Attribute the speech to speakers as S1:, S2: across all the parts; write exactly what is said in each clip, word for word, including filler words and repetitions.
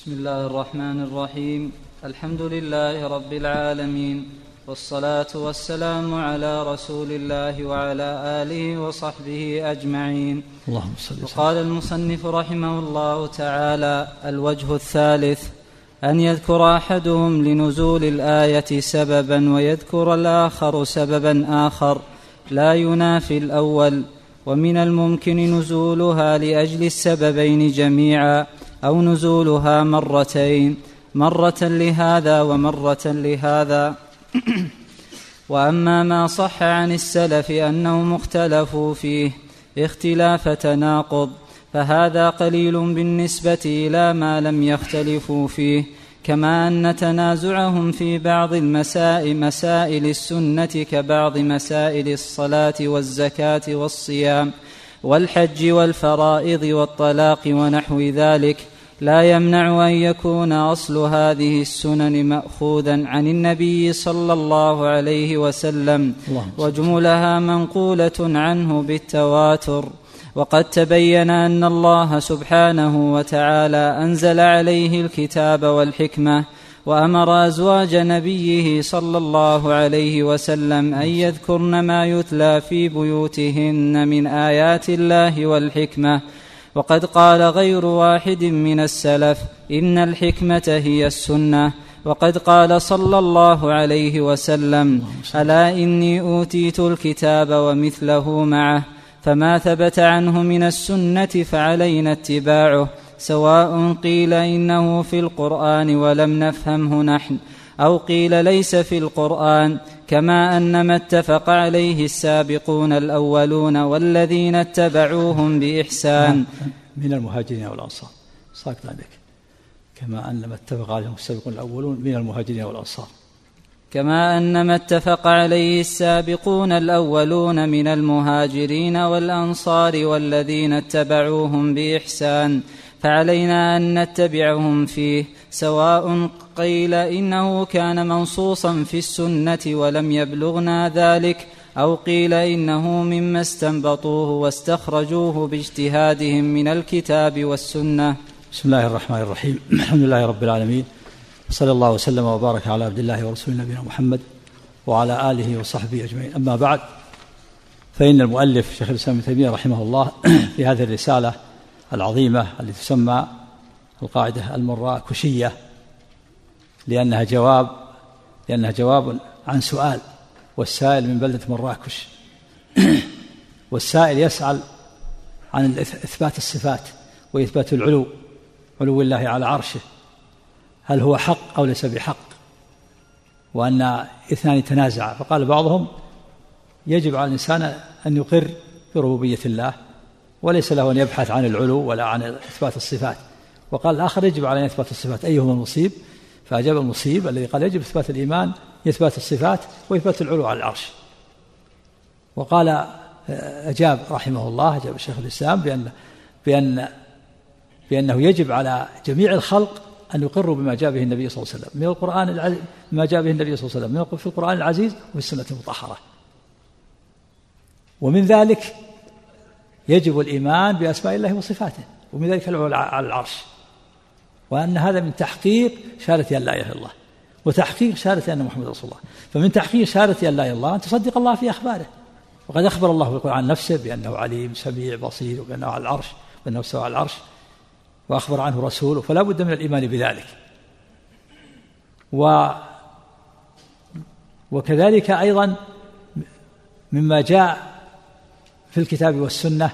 S1: بسم الله الرحمن الرحيم. الحمد لله رب العالمين، والصلاة والسلام على رسول الله وعلى آله وصحبه أجمعين.
S2: اللهم صل وسلم.
S1: وقال المصنف رحمه الله تعالى: الوجه الثالث أن يذكر أحدهم لنزول الآية سببا ويذكر الآخر سببا آخر لا ينافي الأول، ومن الممكن نزولها لأجل السببين جميعا، أو نزولها مرتين، مرة لهذا ومرة لهذا. وأما ما صح عن السلف أنهم اختلفوا فيه اختلاف تناقض فهذا قليل بالنسبة إلى ما لم يختلفوا فيه، كما أن تنازعهم في بعض المسائل مسائل السنة كبعض مسائل الصلاة والزكاة والصيام والحج والفرائض والطلاق ونحو ذلك لا يمنع أن يكون أصل هذه السنن مأخوذا عن النبي صلى الله عليه وسلم، وجملها منقولة عنه بالتواتر. وقد تبين أن الله سبحانه وتعالى أنزل عليه الكتاب والحكمة، وأمر أزواج نبيه صلى الله عليه وسلم أن يذكرن ما يتلى في بيوتهن من آيات الله والحكمة. وقد قال غير واحد من السلف إن الحكمة هي السنة. وقد قال صلى الله عليه وسلم: ألا إني أوتيت الكتاب ومثله معه، فما ثبت عنه من السنة فعلينا اتباعه، سواء قيل إنه في القرآن ولم نفهمه نحن، أو قيل ليس في القرآن، كما أن ما اتفق عليه السابقون الأولون والذين اتبعوهم بإحسان
S2: من المهاجرين والأنصار. ساكت عليك. كما أن ما اتفق عليهم السابقون الأولون من المهاجرين والأنصار.
S1: كما أن ما اتفق عليه السابقون الأولون من المهاجرين والأنصار والذين اتبعوهم بإحسان، فعلينا أن نتبعهم فيه، سواء قيل إنه كان منصوصا في السنة ولم يبلغنا ذلك، أو قيل إنه مما استنبطوه واستخرجوه باجتهادهم من الكتاب والسنة.
S2: بسم الله الرحمن الرحيم. الحمد لله رب العالمين، صلى الله وسلم وبارك على عبد الله ورسوله نبينا محمد وعلى آله وصحبه أجمعين. أما بعد، فإن المؤلف شيخ الإسلام ابن تيمية رحمه الله في هذه الرسالة العظيمة التي تسمى القاعدة المراكشية، لأنها جواب لأنها جواب عن سؤال، والسائل من بلدة مراكش. والسائل يسأل عن إثبات الصفات وإثبات العلو، علو الله على عرشه، هل هو حق أو ليس بحق، وأن اثنان تنازعا، فقال بعضهم يجب على الإنسان أن يقر بربوبية الله وليس له أن يبحث عن العلو ولا عن إثبات الصفات، وقال الآخر يجب على أن إثبات الصفات، أيهما المصيب؟ فأجاب المصيب الذي قال يجب إثبات الإيمان إثبات الصفات وإثبات العلو على العرش. وقال أجاب رحمه الله أجاب الشيخ الإسلام بأن بأن بأنه يجب على جميع الخلق أن يقروا بما جاء به النبي صلى الله عليه وسلم من القرآن العزيز، ما جاء به النبي صلى الله عليه وسلم في القرآن العزيز وفي السنة المطهرة. ومن ذلك يجب الإيمان بأسماء الله وصفاته، ومن ذلك العلو على العرش، وأن هذا من تحقيق شهادة أن لا إله إلا الله وتحقيق شهادة أن محمد رسول الله. فمن تحقيق شهادة أن لا إله إلا الله أن تصدق الله في أخباره، وقد أخبر الله في القرآن نفسه بأنه عليم سميع بصير، وبأنه على العرش، وأنه استوى على العرش، وأخبر عنه رسوله، فلا بد من الإيمان بذلك. و وكذلك أيضا مما جاء في الكتاب والسنة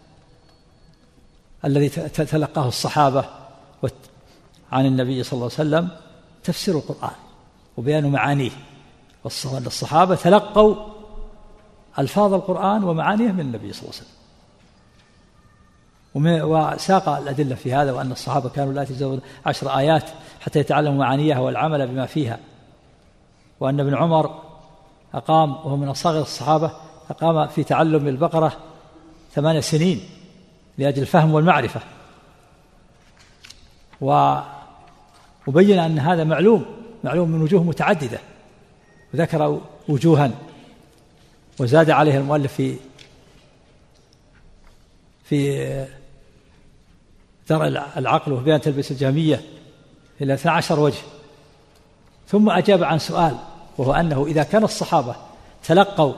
S2: الذي تلقاه الصحابة عن النبي صلى الله عليه وسلم تفسير القرآن وبيان معانيه. الصحابة تلقوا ألفاظ القرآن ومعانيه من النبي صلى الله عليه وسلم، وساق الأدلة في هذا، وأن الصحابة كانوا لا يتجاوزون عشر آيات حتى يتعلموا معانيها والعمل بما فيها، وأن ابن عمر أقام وهو من أصغر الصحابة أقام في تعلم البقرة ثمان سنين لأجل الفهم والمعرفة، وبين أن هذا معلوم معلوم من وجوه متعددة، وذكر وجوها وزاد عليها المؤلف في في درء العقل وبيان تلبيس الجهمية إلى اثنا عشر وجه. ثم أجاب عن سؤال، وهو أنه إذا كان الصحابة تلقوا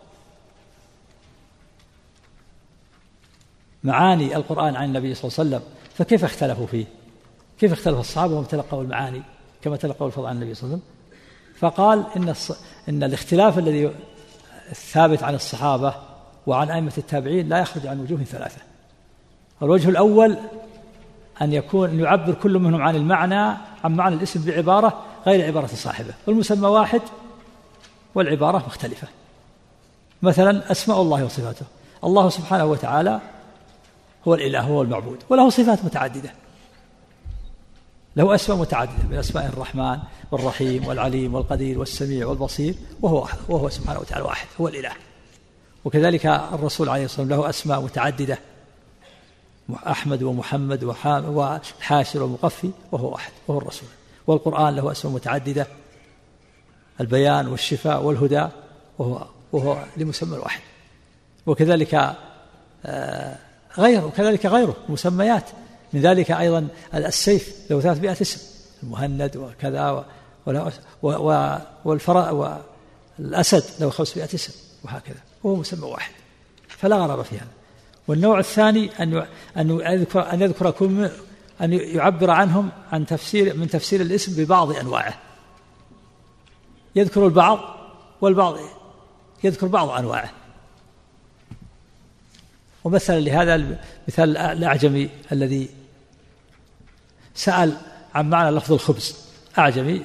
S2: معاني القرآن عن النبي صلى الله عليه وسلم فكيف اختلفوا فيه؟ كيف اختلف الصحابة وهم تلقوا المعاني كما تلقوا الفضل عن النبي صلى الله عليه وسلم؟ فقال إن, إن الاختلاف الذي الثابت عن الصحابة وعن أئمة التابعين لا يخرج عن وجوه ثلاثة. الوجه الأول أن يكون أن يعبر كل منهم عن المعنى عن معنى الاسم بعبارة غير عبارة صاحبه، والمسمى واحد والعبارة مختلفة. مثلا أسماء الله وصفاته، الله سبحانه وتعالى هو الإله هو المعبود، وله صفات متعددة، له أسماء متعددة من أسماء الرحمن والرحيم والعليم والقدير والسميع والبصير، وهو وهو سبحانه وتعالى واحد هو الإله. وكذلك الرسول عليه الصلاة والسلام له أسماء متعددة، أحمد ومحمد وحاشر ومقفي، وهو واحد وهو الرسول. والقرآن له أسماء متعددة، البيان والشفاء والهدى، وهو وهو لمسمى واحد. وكذلك غيره وكذلك غيره مسميات، من ذلك أيضا السيف له ثلاثمائة اسم، المهند وكذا، والفراء والأسد له خمسمائة اسم، وهكذا، وهو مسمى واحد، فلا غرابة في هذا. والنوع الثاني أن أن يذكر أن يذكر كل أن يعبر عنهم عن تفسير من تفسير الاسم ببعض أنواعه، يذكر البعض والبعض يذكر بعض أنواعه. ومثلا لهذا مثال الأعجمي الذي سأل عن معنى لفظ الخبز، أعجمي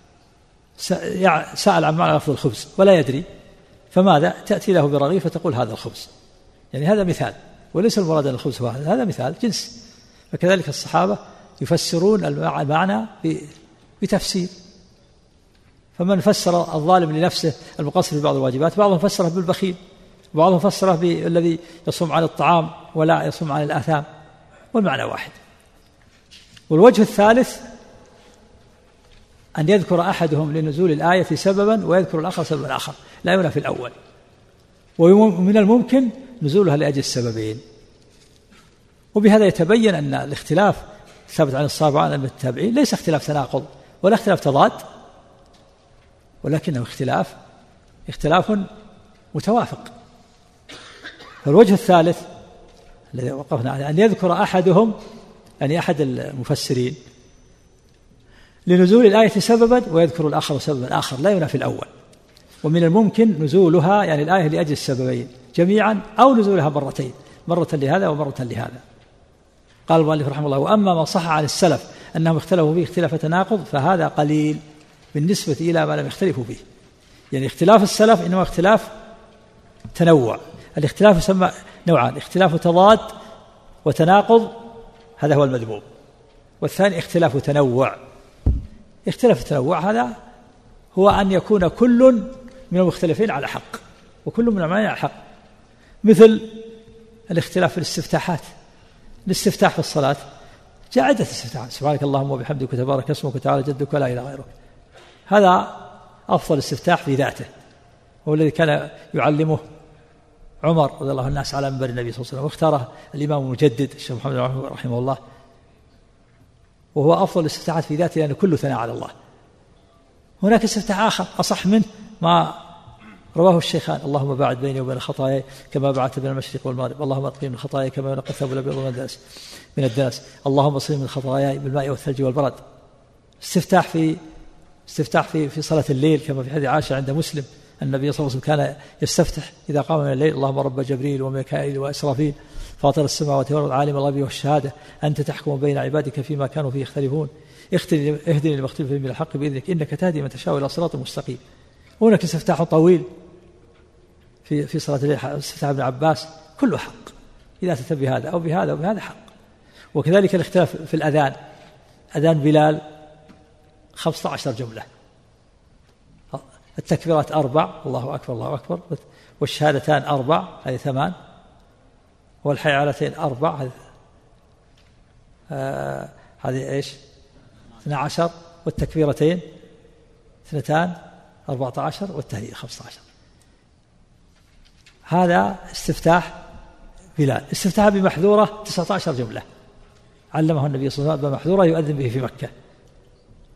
S2: سأل عن معنى لفظ الخبز ولا يدري، فماذا؟ تأتي له برغيف فتقول هذا الخبز، يعني هذا مثال، وليس المراد أن الخبز واحد، هذا مثال جنس. فكذلك الصحابة يفسرون المعنى بتفسير، فمن فسر الظالم لنفسه المقصر في بعض الواجبات، بعضهم فسره بالبخيل، وبعضهم فسره بالذي يصوم عن الطعام ولا يصوم عن الآثام، والمعنى واحد. والوجه الثالث أن يذكر أحدهم لنزول الآية سببا ويذكر الآخر سببا آخر لا ينافي الأول، ومن الممكن نزولها لأجل السببين. وبهذا يتبين أن الاختلاف الثابت عن الصحابة وعن التابعين ليس اختلاف تناقض ولا اختلاف تضاد، ولكنه اختلاف اختلاف متوافق. فالوجه الثالث الذي وقفنا عليه أن يذكر أحدهم، يعني أحد المفسرين، لنزول الآية سببا ويذكر الآخر سببا آخر لا ينافي الأول، ومن الممكن نزولها يعني الآية لأجل السببين جميعا، أو نزولها مرتين، مرة لهذا ومرة لهذا. قال المؤلف رحمه الله: وأما ما صح عن السلف أنهم اختلفوا فيه اختلاف تناقض فهذا قليل بالنسبة إلى ما لم يختلفوا فيه. يعني اختلاف السلف إنما اختلاف تنوع، الاختلاف يسمى نوعان: اختلاف تضاد وتناقض، هذا هو المذموم، والثاني اختلاف تنوع. اختلاف التنوع هذا هو أن يكون كل من المختلفين على حق، وكل من المعنى على حق، مثل الاختلاف في الاستفتاحات. الاستفتاح في الصلاة جاء عدة استفتاحات: سبحانك اللهم وبحمدك وتبارك اسمك وتعالى جدك ولا إله غيرك. هذا أفضل استفتاح في ذاته، هو الذي كان يعلمه عمر رضي الله عنه الناس على منبر النبي صلى الله عليه وسلم، واختاره الإمام المجدد الشيخ محمد رحمه الله، وهو أفضل الاستفتاحات في ذاته لأنه يعني كله ثناء على الله. هناك استفتاح آخر أصح منه ما رواه الشيخان: اللهم باعد بيني وبين خطاياي كما بعدت بين المشرق والمغرب، اللهم اطهرني من خطاياي كما ينقى الثوب الأبيض من الدنس من الدنس، اللهم اصرني من خطاياي بالماء والثلج والبرد. استفتاح في استفتاح في في صلاة الليل كما في حديث عائشة عند مسلم، النبي صلى الله عليه وسلم كان يستفتح إذا قام من الليل: اللهم رب جبريل وميكائيل وإسرافيل فاطر السماوات والأرض عالم الغيب والشهادة أنت تحكم بين عبادك فيما كانوا فيه يختلفون اهدني لما اختلف فيه من الحق بإذنك إنك تهدي من تشاء إلى صراط مستقيم. هناك استفتاح طويل في في صلاة الليل، استفتاح ابن عباس، كله حق إذا تتبع بهذا أو بهذا أو بهذا حق. وكذلك الاختلاف في الأذان: أذان بلال خمسة عشر جملة، التكبيرات أربع، الله أكبر الله أكبر، والشهادتان أربع هذه ثمان، والحيعلتين أربع هذه آه هذه إيش اثنا عشر، والتكبيرتين اثنتان أربعة عشر، والتهليل خمسة عشر. هذا استفتاح بلال. استفتاح بمحذورة تسعة عشر جملة علمه النبي صلى الله عليه وسلم، بمحذورة يؤذن به في مكة،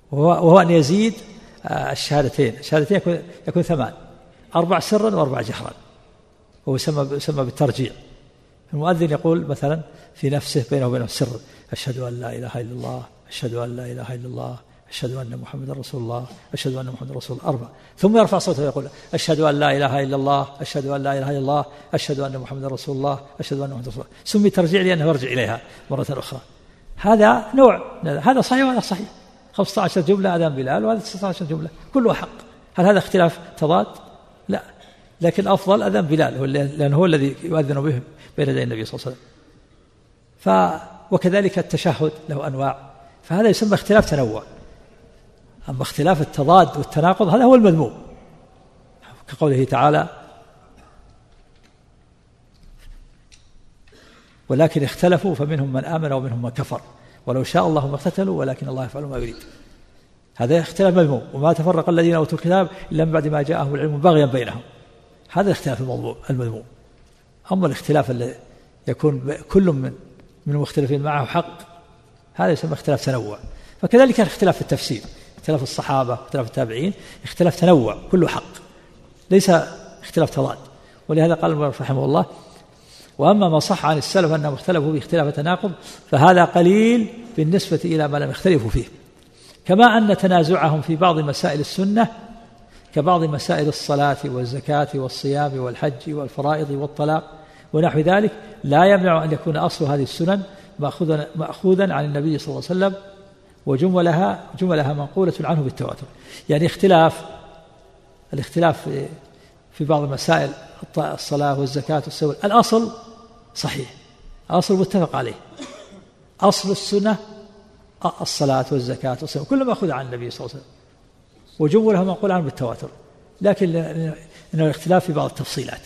S2: وهو أن يزيد الشهادتين الشهادتين يكون, يكون ثمان أربع سرا وأربع جهرا، وهو يسمى, يسمى بالترجيع. المؤذن يقول مثلا في نفسه بينه وبينه سر: أشهد أن لا إله إلا الله، أشهد أن لا إله إلا الله، أشهد أن محمد رسول الله، أشهد أن محمد رسول الله، أربع. ثم يرفع صوته ويقول: أشهد أن لا إله إلا الله، أشهد أن لا إله إلا الله، أشهد أن محمد رسول الله، أشهد أن محمد رسول الله. سمي ترجيع لأنه يرجع إليها مرة أخرى. هذا نوع، هذا صحيح وهذا صحيح. خمسة عشر جملة أذان بلال وهذا تسعة عشر جملة كلها حق. هل هذا اختلاف تضاد؟ لا، لكن أفضل أذان بلال لأنه هو الذي يؤذن به بين يدي النبي صلى الله عليه وسلم. ف وكذلك التشهد له أنواع، فهذا يسمى اختلاف تنوع. أما اختلاف التضاد والتناقض هذا هو المذموم، كقوله تعالى: ولكن اختلفوا فمنهم من آمن ومنهم من كفر ولو شاء الله ما اقتتلوا ولكن الله يفعل ما يريد. هذا اختلاف مذموم. وما تفرق الذين أوتوا الكتاب إلا من بعد ما جاءهم العلم بغيا بينهم. هذا الاختلاف المذموم. أما الاختلاف الذي يكون كل من من المختلفين معه حق، هذا يسمى اختلاف تنوع. فكذلك الاختلاف في التفسير، اختلاف الصحابة، اختلاف التابعين، اختلاف تنوع كله حق، ليس اختلاف تضاد. ولهذا قال المؤلف رحمه الله: وأما ما صح عن السلف أنهم اختلفوا باختلاف تناقض فهذا قليل بالنسبة إلى ما لم يختلفوا فيه، كما أن تنازعهم في بعض مسائل السنة كبعض مسائل الصلاة والزكاة والصيام والحج والفرائض والطلاق ونحو ذلك لا يمنع أن يكون أصل هذه السنن مأخوذا عن النبي صلى الله عليه وسلم وجملها جملها منقولة عنه بالتواتر. يعني اختلاف الاختلاف في بعض المسائل الصلاة والزكاة والصيام، الأصل صحيح، الأصل متفق عليه، أصل السنة الصلاة والزكاة والصيام كل ما أخذ عن النبي صلى الله عليه وسلم وجملها منقول عنه بالتواتر، لكن إنه الاختلاف في بعض التفصيلات.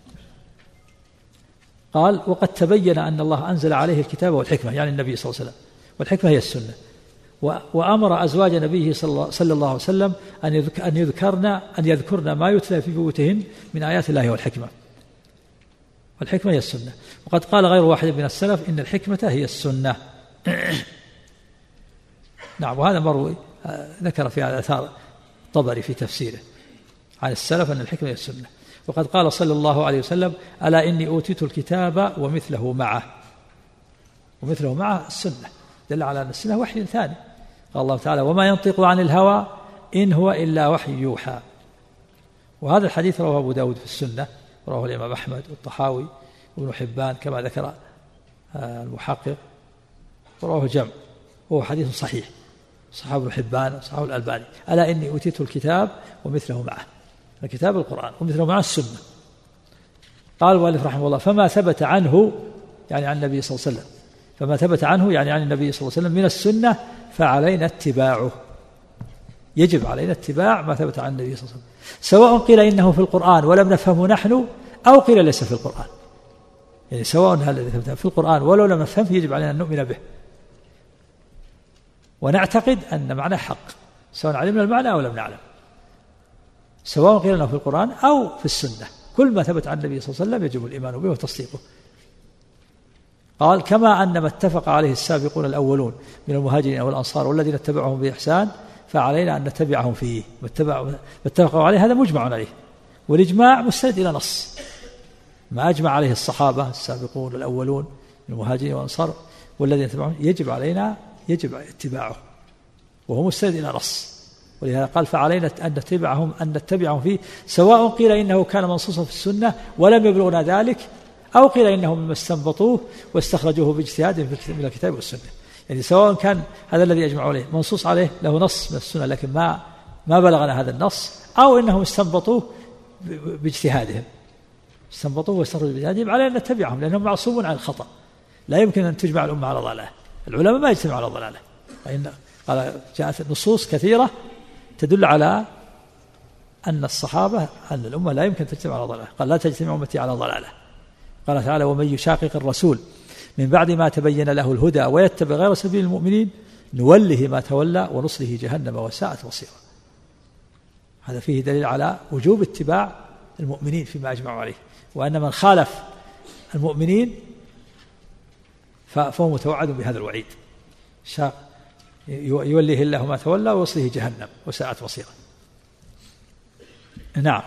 S2: قال: وقد تبين أن الله أنزل عليه الكتاب والحكمة، يعني النبي صلى الله عليه وسلم، والحكمة هي السنة، وأمر أزواج نبيه صلى الله عليه وسلم أن يذكرن أن يذكرن ما يتلى في بيوتهن من آيات الله والحكمة، والحكمة هي السنة. وقد قال غير واحد من السلف إن الحكمة هي السنة. نعم، وهذا مروي ذكر في آثار الطبري في تفسيره عن السلف أن الحكمة هي السنة. وقد قال صلى الله عليه وسلم: ألا إني أوتيت الكتاب ومثله معه، ومثله معه السنة، دل على أن السنة وحي ثاني. قال الله تعالى: وما ينطق عن الهوى إن هو إلا وحي يوحى. وهذا الحديث رواه أبو داود في السنة، رواه الإمام أحمد والطحاوي وابن حبان كما ذكر المحقق، ورواه الجمع، وهو حديث صحيح، صححه ابن حبان وصححه الألباني. ألا إني أوتيت الكتاب ومثله معه، الكتاب القرآن ومثله معه السنة. قال المؤلف رحمه الله: فما ثبت عنه، يعني عن النبي صلى الله عليه وسلم، فما ثبت عنه يعني عن النبي صلى الله عليه وسلم من السنة فعلينا اتباعه، يجب علينا اتباع ما ثبت عن النبي صلى الله عليه وسلم، سواء قيل إنه في القرآن ولم نفهمه نحن أو قيل ليس في القرآن. يعني سواء هذا الذي ثبت في القرآن ولو لم نفهمه يجب علينا أن نؤمن به ونعتقد أن معناه حق، سواء علمنا المعنى أو لم نعلم، سواء قيل انه في القرآن أو في السنة، كل ما ثبت عن النبي صلى الله عليه وسلم يجب الإيمان به وتصديقه. قال: كما أن ما اتفق عليه السابقون الأولون من المهاجرين والأنصار والذين اتبعهم بإحسان فعلينا أن نتبعهم فيه. ما اتفقوا عليه هذا مجمع عليه، والإجماع مستند إلى نص. ما أجمع عليه الصحابة السابقون الأولون من المهاجرين والأنصار والذين اتبعهم يجب علينا يجب اتباعه، وهو مستند إلى نص. ولهذا قال: فعلينا أن نتبعهم أن نتبعهم فيه، سواء قيل إنه كان منصوصا في السنة ولم يبلغنا ذلك أو قيل إنه مما استنبطوه واستخرجوه باجتهاد من الكتاب والسنة. يعني سواء كان هذا الذي يجمع عليه منصوص عليه له نص من السنة لكن ما ما بلغنا هذا النص، أو إنهم استنبطوه باجتهادهم استنبطوه واستخرجوه باجتهادهم، علينا أن نتبعهم لأنهم معصومون عن الخطأ. لا يمكن أن تجمع الأمة على ضلالة، العلماء ما يجتمعوا على ضلالة. فإن قال جاءت نصوص كثيرة تدل على أن الصحابة أن الأمة لا يمكن تجتمع على ضلالة. قال: لا تجتمع أمتي على ضلالة. قال تعالى: ومن يشاقق الرسول من بعد ما تبين له الهدى ويتبع غير سبيل المؤمنين نوله ما تولى ونصله جهنم وساءت مصيرا. هذا فيه دليل على وجوب اتباع المؤمنين فيما أجمعوا عليه، وأن من خالف المؤمنين فهو متوعد بهذا الوعيد. يوليه الله ما تولى ويصليه جهنم وساءت مصيره. نعم.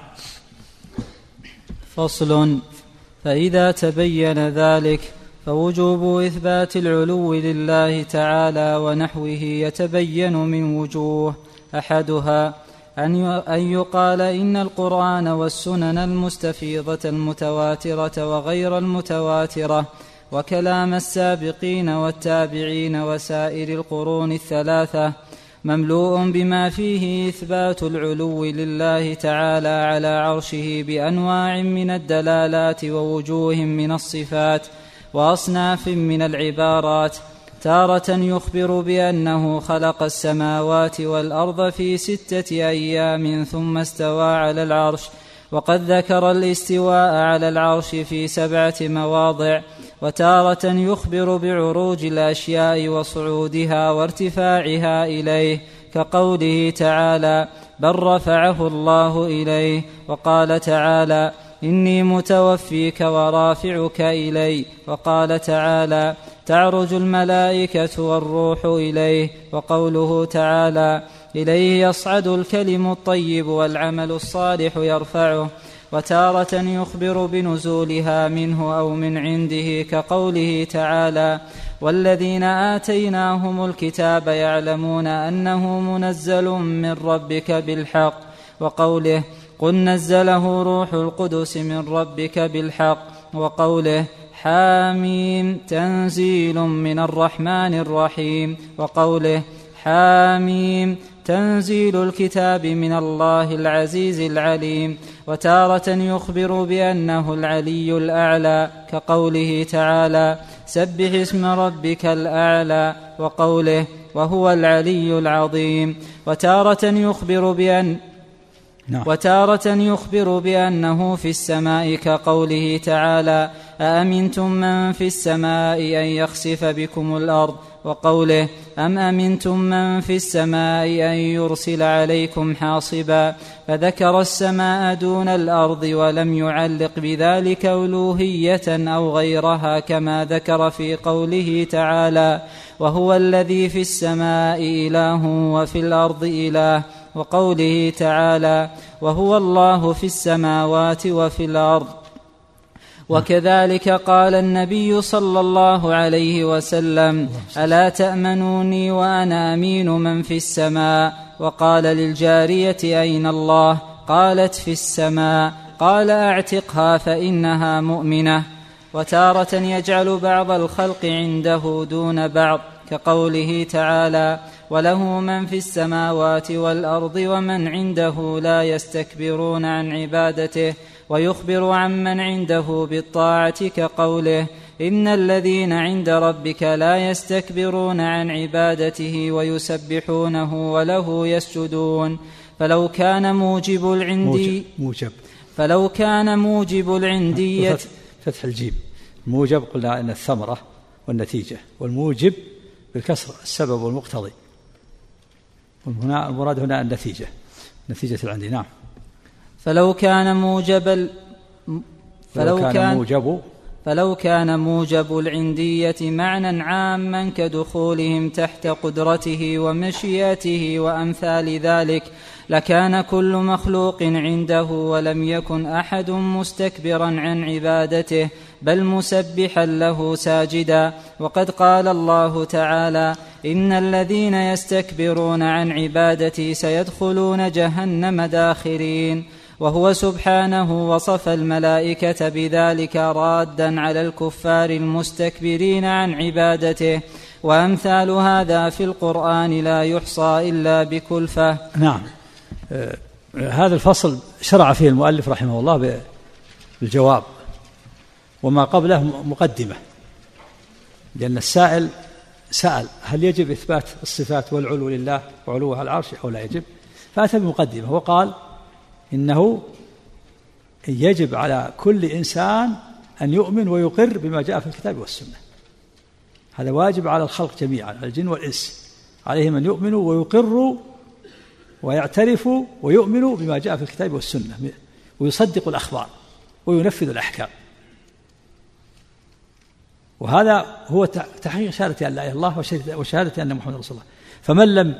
S1: فصل. فإذا تبين ذلك فوجوب إثبات العلو لله تعالى ونحوه يتبين من وجوه. أحدها أن يقال إن القرآن والسنن المستفيضة المتواترة وغير المتواترة وكلام السابقين والتابعين وسائر القرون الثلاثة مملوء بما فيه إثبات العلو لله تعالى على عرشه بأنواع من الدلالات ووجوه من الصفات وأصناف من العبارات. تارة يخبر بأنه خلق السماوات والأرض في ستة أيام ثم استوى على العرش، وقد ذكر الاستواء على العرش في سبعة مواضع. وتارة يخبر بعروج الأشياء وصعودها وارتفاعها إليه، كقوله تعالى: بل رفعه الله إليه. وقال تعالى: إني متوفيك ورافعك إلي. وقال تعالى: تعرج الملائكة والروح إليه. وقوله تعالى: إليه يصعد الكلم الطيب والعمل الصالح يرفعه. وتارة يخبر بنزولها منه أو من عنده، كقوله تعالى: والذين آتيناهم الكتاب يعلمون أنه منزل من ربك بالحق. وقوله: قل نزله روح القدس من ربك بالحق. وقوله: حاميم تنزيل من الرحمن الرحيم. وقوله: حاميم تنزيل الكتاب من الله العزيز العليم. وتارة يخبر بأنه العلي الأعلى، كقوله تعالى: سبح اسم ربك الأعلى. وقوله: وهو العلي العظيم. وتارة يخبر بأن وتارة يخبر بأنه في السماء، كقوله تعالى: أأمنتم من في السماء أن يخسف بكم الأرض. وقوله: أم أمنتم من في السماء أن يرسل عليكم حاصبا. فذكر السماء دون الأرض ولم يعلق بذلك ألوهية أو غيرها، كما ذكر في قوله تعالى: وهو الذي في السماء إله وفي الأرض إله. وقوله تعالى: وهو الله في السماوات وفي الأرض. وكذلك قال النبي صلى الله عليه وسلم: ألا تأمنوني وأنا أمين من في السماء. وقال للجارية: أين الله؟ قالت: في السماء. قال: أعتقها فإنها مؤمنة. وتارة يجعل بعض الخلق عنده دون بعض، كقوله تعالى: وله من في السماوات والأرض ومن عنده لا يستكبرون عن عبادته. ويخبر عمن عنده بالطاعة، كقوله: إن الذين عند ربك لا يستكبرون عن عبادته ويسبحونه وله يسجدون. فلو كان موجب العندي
S2: موجب
S1: فلو كان موجب العندية
S2: فتح الجيم. موجب قلنا أن الثمرة والنتيجة، والموجب بالكسر السبب والمقتضي، وهنا المراد هنا النتيجة، نتيجة العندي. نعم.
S1: فلو كان موجب ال...
S2: فلو, فلو كان موجب
S1: فلو كان موجب العندية معنى عاما كدخولهم تحت قدرته ومشيئته وأمثال ذلك، لكان كل مخلوق عنده ولم يكن أحد مستكبرا عن عبادته، بل مسبحا له ساجدا. وقد قال الله تعالى: إن الذين يستكبرون عن عبادتي سيدخلون جهنم داخرين. وهو سبحانه وصف الملائكة بذلك رادا على الكفار المستكبرين عن عبادته. وأمثال هذا في القرآن لا يحصى إلا بكلفة.
S2: نعم. آه هذا الفصل شرع فيه المؤلف رحمه الله بالجواب، وما قبله مقدمة، لأن السائل سأل: هل يجب إثبات الصفات والعلو لله وعلوه على العرش أو لا يجب؟ فأتى بمقدمة وقال: إنه يجب على كل إنسان أن يؤمن ويقر بما جاء في الكتاب والسنة. هذا واجب على الخلق جميعا، الجن والإنس، عليهم أن يؤمنوا ويقروا ويعترفوا ويؤمنوا بما جاء في الكتاب والسنة، ويصدقوا الأخبار وينفذوا الأحكام. وهذا هو تحقيق شهادة أن لا إله إلا الله وشهادة أن محمد رسول الله. فمن لم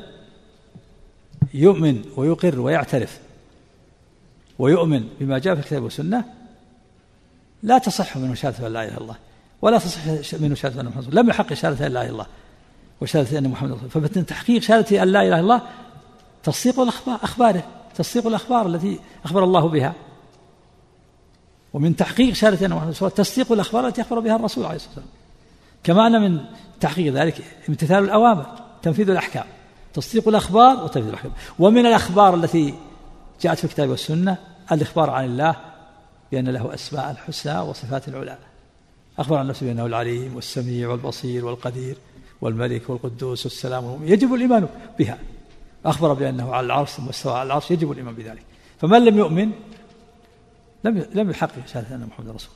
S2: يؤمن ويقر ويعترف ويؤمن بما جاء في الكتاب والسنة لا تصح منه شهادة أن لا إله إلا الله، ولا تصح منه شهادة أن محمد رسول الله، لم يحقق شهادة أن لا إله إلا الله وشهادة أن محمد رسول الله. فمن تحقيق شهادة أن لا إله إلا الله تصديق الأخبار أخباره تصديق الأخبار التي أخبر الله بها، ومن تحقيق شهادة أن محمد رسول الله تصديق الأخبار التي أخبر بها الرسول عليه الصلاة والسلام. كما أن من تحقيق ذلك امتثال الأوامر تنفيذ الأحكام، تصديق الأخبار وتنفيذ الأحكام. ومن الأخبار التي جاءت في الكتاب والسنة الإخبار عن الله بأن له أسماء الحسنى وصفات العلى، أخبر عن نفسه بأنه العليم والسميع والبصير والقدير والملك والقدوس والسلام والمؤمن، يجب الإيمان بها. أخبر بأنه على العرش ثم استوى على العرش، يجب الإيمان بذلك. فمن لم يؤمن لم لم يحقق شهادة أن محمد رسول.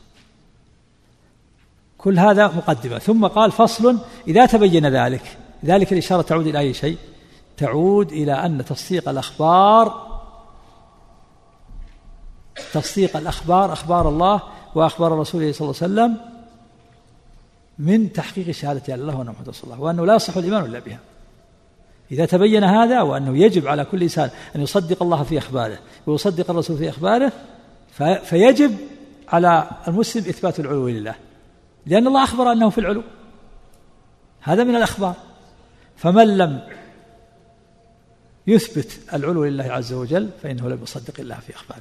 S2: كل هذا مقدمة. ثم قال فصل: إذا تبين ذلك، ذلك الإشارة تعود إلى أي شيء؟ تعود إلى أن تصديق الأخبار تصديق الأخبار أخبار الله وأخبار رسوله صلى الله عليه وسلم من تحقيق شهادة أن الله وأن محمد رسول الله، وأنه لا يصح الإيمان إلا بها. إذا تبين هذا، وأنه يجب على كل إنسان أن يصدق الله في أخباره ويصدق الرسول في أخباره، فيجب على المسلم إثبات العلو لله، لأن الله أخبر أنه في العلو، هذا من الأخبار. فمن لم يثبت العلو لله عز وجل فإنه لم يصدق الله في أخباره.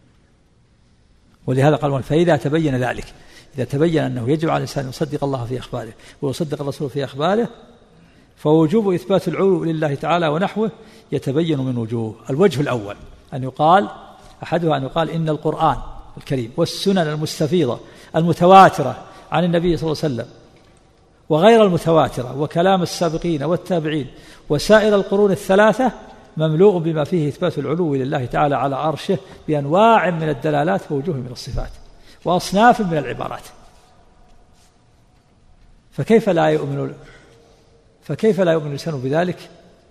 S2: ولهذا قال: فإذا تبين ذلك، إذا تبين أنه يجب على الإنسان يصدق الله في أخباره ويصدق الرسول في أخباره، فوجوب إثبات العلو لله تعالى ونحوه يتبين من وجوه. الوجه الأول أن يقال أحدها أن يقال إن القرآن الكريم والسنن المستفيضة المتواترة عن النبي صلى الله عليه وسلم وغير المتواترة وكلام السابقين والتابعين وسائر القرون الثلاثة مملوء بما فيه إثبات العلو لله تعالى على عرشه بأنواع من الدلالات ووجوه من الصفات وأصناف من العبارات. فكيف لا يؤمن فكيف لا يؤمن الإنسان بذلك؟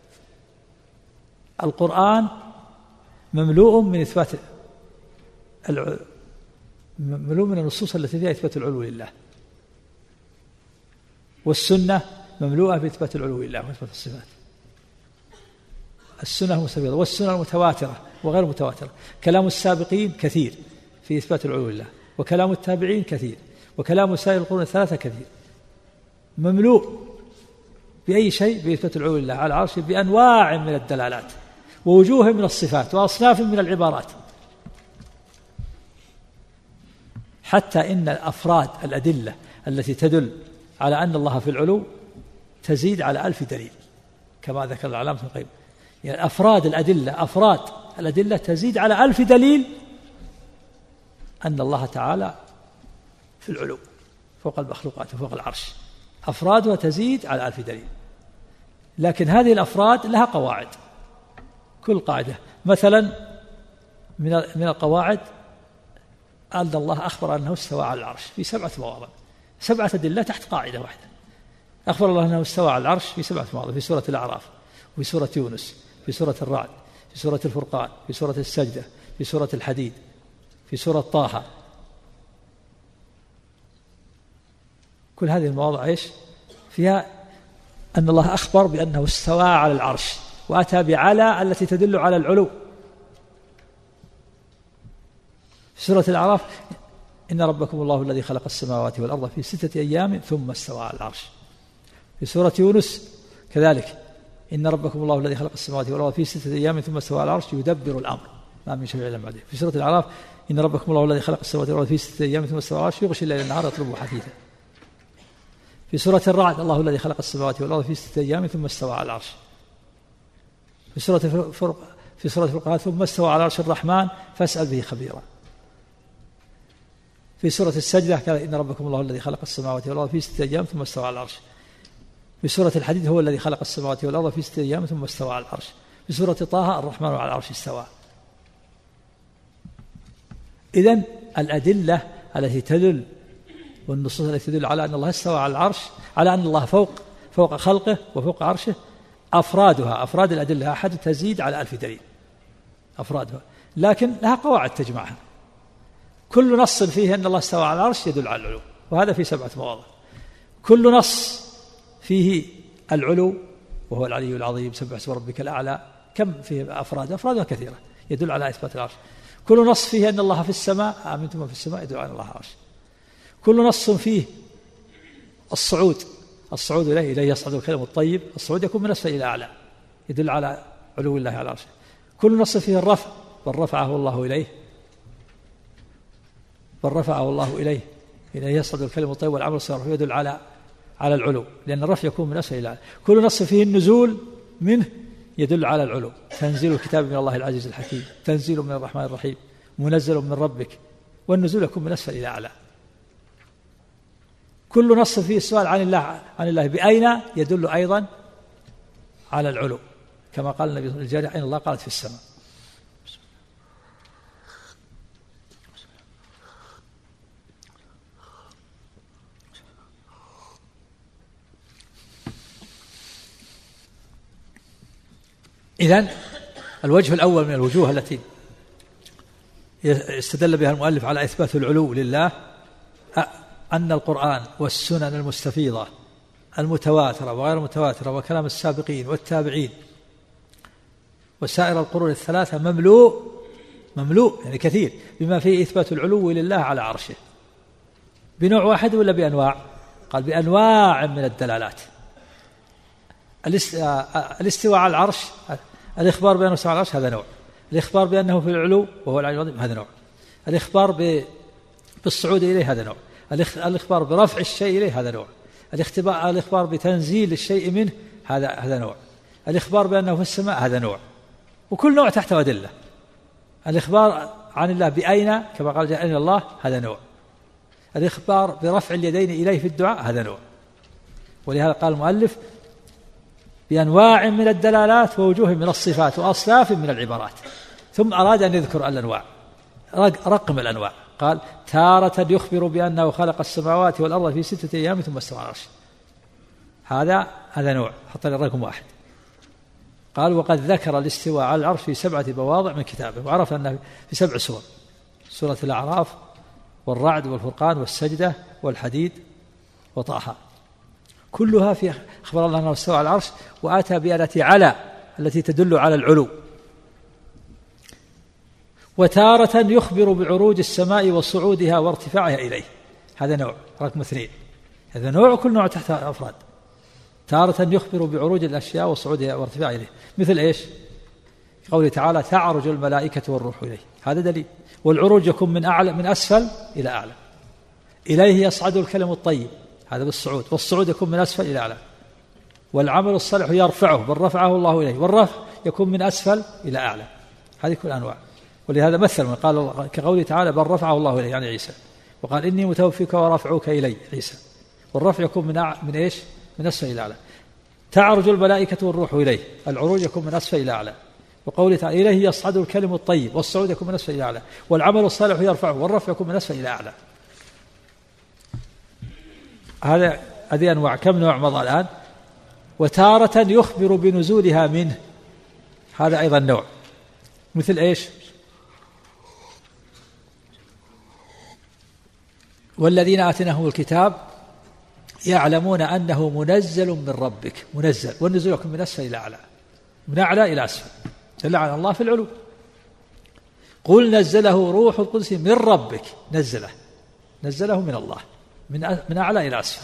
S2: القرآن مملوء من إثبات الع... مملوء من النصوص التي فيها إثبات العلو لله، والسنة مملوءة بإثبات العلو لله وإثبات الصفات. السنة المستفيضة والسنة المتواترة وغير المتواترة، كلام السابقين كثير في إثبات العلو لله، وكلام التابعين كثير، وكلام سائر القرون الثلاثة كثير، مملوء بأي شيء بإثبات العلو لله على العرش بأنواع من الدلالات ووجوه من الصفات وأصناف من العبارات، حتى إن الأفراد الأدلة التي تدل على أن الله في العلو تزيد على ألف دليل، كما ذكر العلامة ابن القيم. يعني أفراد الأدلة أفراد الأدلة تزيد على ألف دليل أن الله تعالى في العلو فوق المخلوقات وفوق العرش، أفرادها تزيد على ألف دليل. لكن هذه الأفراد لها قواعد، كل قاعدة مثلا من من القواعد أن الله أخبر أنه استوى على العرش في سبعة مواضع، سبعة أدلة تحت قاعدة واحدة. أخبر الله أنه استوى على العرش في سبعة مواضع، في سورة الأعراف، في سورة يونس، في سورة الرعد، في سورة الفرقان، في سورة السجدة، في سورة الحديد، في سورة طه. كل هذه المواضع إيش فيها؟ أن الله أخبر بأنه استوى على العرش، وأتى بعلى التي تدل على العلو. في سورة الأعراف: إن ربكم الله الذي خلق السماوات والأرض في ستة أيام ثم استوى على العرش. في سورة يونس كذلك: إن ربكم الله الذي خلق السماوات والأرض في ستة أيام ثم استوى على العرش يدبر الأمر ما من شفيع إلا بعده. في سورة الأعراف: إن ربكم الله الذي خلق السماوات والأرض في ستة أيام ثم استوى على العرش يغشي الليل النهار يطلبه حثيثا. في سورة الرعد: الله الذي خلق السماوات والأرض في ستة أيام ثم استوى على العرش. في سورة الفرق في سورة الفرقان: ثم استوى على العرش الرحمن فاسأل به خبيرا. في سورة السجدة: قال: إن ربكم الله الذي خلق السماوات والأرض في ستة أيام ثم استوى على العرش. في سورة الحديد: هو الذي خلق السماوات والأرض في ستة أيام ثم استوى على العرش. في سورة طه: الرحمن على العرش استوى. إذن الأدلة التي تدل والنصوص التي تدل على أن الله استوى على العرش، على أن الله فوق فوق خلقه وفوق عرشه، أفرادها أفراد الأدلة أحد تزيد على ألف دليل أفرادها، لكن لها قواعد تجمعها. كل نص فيه أن الله استوى على العرش يدل على العلو، وهذا في سبعة مواضع. كل نص فيه العلو وهو العلي العظيم، سبح اسم ربك الأعلى. كم فيه أفراد؟ أفرادها كثيرة يدل على إثبات العرش. كل نص فيه أن الله في السماء، آمنتم في السماء، يدل على الله عرش. كل نص فيه الصعود، الصعود إليه، إليه يصعد الكلم الطيب، الصعود يكون من أسفل إلى أعلى، يدل على علو الله على عرشه. كل نص فيه الرفع، بل رفعه الله إليه، بل رفعه الله إليه، إليه يصعد الكلم الطيب والعمل الصالح، يدل على على العلو، لأن الرفع يكون من أسفل إلى أعلى. كل نص فيه النزول منه يدل على العلو، تنزيل الكتاب من الله العزيز الحكيم، تنزيل من الرحمن الرحيم، منزل من ربك، والنزول يكون من أسفل إلى أعلى. كل نص فيه السؤال عن الله عن الله بأين يدل أيضا على العلو، كما قال النبي الجارية أين الله؟ قالت في السماء. إذن الوجه الأول من الوجوه التي استدل بها المؤلف على إثبات العلو لله أن القرآن والسنن المستفيضة المتواترة وغير المتواترة وكلام السابقين والتابعين وسائر القرون الثلاثة مملوء مملوء يعني كثير بما فيه إثبات العلو لله على عرشه، بنوع واحد ولا بأنواع؟ قال بأنواع من الدلالات. الاستواء على العرش، الإخبار بأنه استوى على العرش هذا نوع، الإخبار بأنه في العلو وهو العلي العظيم هذا نوع، الإخبار بالصعود إليه هذا نوع، الإخبار برفع الشيء إليه هذا نوع، الإخبار بتنزيل الشيء منه هذا هذا نوع، الإخبار بأنه في السماء هذا نوع، وكل نوع تحته أدلة. الإخبار عن الله بأين كما قال جاء أين الله هذا نوع، الإخبار برفع اليدين إليه في الدعاء هذا نوع. ولهذا قال المؤلف بأنواع من الدلالات ووجوه من الصفات وأصناف من العبارات، ثم أراد أن يذكر الأنواع، رقم الأنواع، قال تارة يخبر بأنه خلق السماوات والأرض في ستة أيام ثم استوى على العرش، هذا هذا نوع، حط لي رقم واحد. قال وقد ذكر الاستواء على العرش في سبعة مواضع من كتابه، وعرف أنه في سبع سور، سورة الأعراف والرعد والفرقان والسجدة والحديد وطه، كلها في أخبر الله أنه استوى على العرش، وآتى بآلة على التي تدل على العلو. وتارة يخبر بعروج السماء وصعودها وارتفاعها إليه، هذا نوع رقم اثنين، هذا نوع كل نوع تحت أفراد. تارة يخبر بعروج الأشياء وصعودها وارتفاعها إليه، مثل إيش؟ قوله تعالى تعرج الملائكة والروح إليه، هذا دليل. والعروج يكون من أعلى من أسفل إلى أعلى. إليه يصعد الكلم الطيب، هذا بالصعود، والصعود يكون من أسفل إلى أعلى. والعمل الصالح يرفعه، بل رفعه الله إليه، والرفع يكون من أسفل إلى أعلى. هذه كل أنواع. ولهذا مثل من قال كقوله تعالى بل رفعه الله إليه يعني عيسى، وقال إني متوفيك ورافعك إلي عيسى، والرفع يكون من أع... من إيش؟ من أسفل إلى أعلى. تعرج الملائكة والروح إليه، العروج يكون من أسفل إلى أعلى. وقوله تعالى إليه يصعد الكلم الطيب، والصعود يكون من أسفل إلى أعلى. والعمل الصالح يرفعه، والرفع يكون من أسفل إلى أعلى. هذا هذه أنواع. كم نوع مضى الآن؟ وتارة يخبر بنزولها منه، هذا أيضا نوع، مثل إيش؟ والذين آتيناهم الكتاب يعلمون أنه منزل من ربك، منزل، والنزول يكون من أسفل إلى أعلى، من أعلى إلى أسفل، دل على الله في العلو. قل نزله روح القدس من ربك، نزله نزله من الله، من من أعلى إلى أسفل.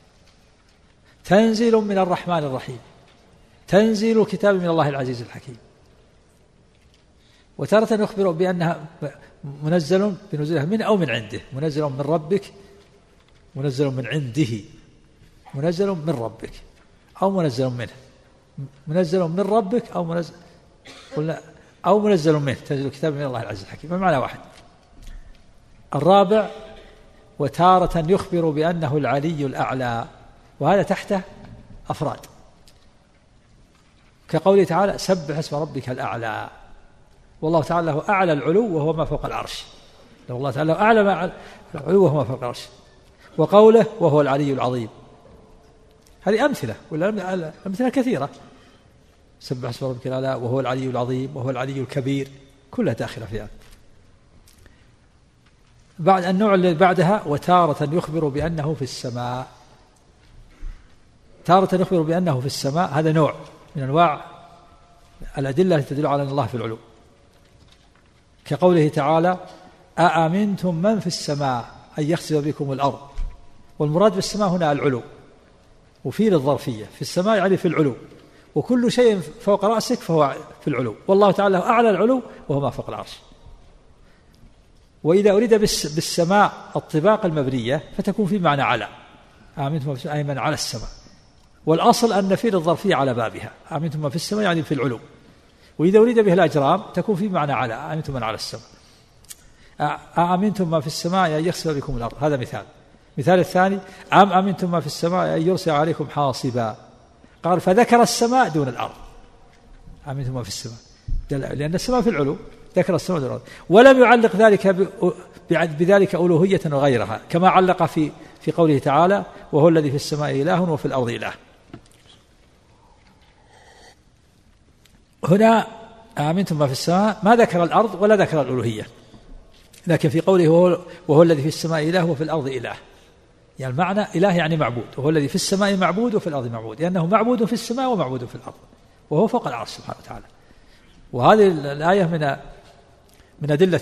S2: تنزيل من الرحمن الرحيم، تنزيل الكتاب من الله العزيز الحكيم. وتارة يخبر بأنها منزل بنزولها من أو من عنده، منزل من ربك، منزل من عنده، منزل من ربك أو منزل منه، منزل من ربك أو منزل قلنا أو منزل منه، تنزيل الكتاب من الله العزيز الحكيم، بمعنى واحد. الرابع وتارة يخبر بأنه العلي الأعلى، وهذا تحته أفراد، كقوله تعالى سبح اسم ربك الأعلى، والله تعالى له أعلى العلو وهو ما فوق العرش، لو الله تعالى له أعلى ما العلو وهو ما فوق العرش. وقوله وهو العلي العظيم، هذه أمثلة، والأمثلة كثيرة، سبح اسم ربك الأعلى وهو العلي العظيم وهو العلي الكبير، كلها داخلة فيها. بعد النوع اللي بعدها وتارة يخبر بأنه في السماء، تارة يخبر بأنه في السماء، هذا نوع من أنواع الأدلة التي تدل على أن الله في العلو، كقوله تعالى أأمنتم من في السماء أن يخسف بكم الأرض، والمراد بالسماء هنا العلو، وفي للظرفية، في السماء يعني في العلو، وكل شيء فوق رأسك فهو في العلو، والله تعالى أعلى العلو وهو ما فوق العرش. وإذا أريد بالسماء الطباق المبنية فتكون في معنى على، آمنتم أي من على السماء، والأصل أن في للظرفية على بابها، آمنتم من في السماء يعني في العلو. وإذا أريد به الأجرام تكون في معنى على، آمنتم من على السماء. آمنتم ما في السماء أن يخسف بكم الأرض، هذا مثال. مثال الثاني أم أمنتم ما في السماء أن يرسل عليكم حاصبا، قال فذكر السماء دون الأرض، أمنتم ما في السماء لأن السماء في العلو، ذكر السماء دون الأرض، ولم يعلق ذلك بذلك ألوهية وغيرها، كما علق في في قوله تعالى وهو الذي في السماء إله وفي الأرض إله. هنا آمنتم ما في السماء ما ذكر الأرض ولا ذكر الألوهية، لكن في قوله وهو, وهو الذي في السماء إله وفي الأرض إله، يعني المعنى إله يعني معبود، وهو الذي في السماء معبود وفي الأرض معبود، لأنه معبود في السماء ومعبود في الأرض، وهو فوق العرش سبحانه وتعالى. وهذه الآية من من أدلة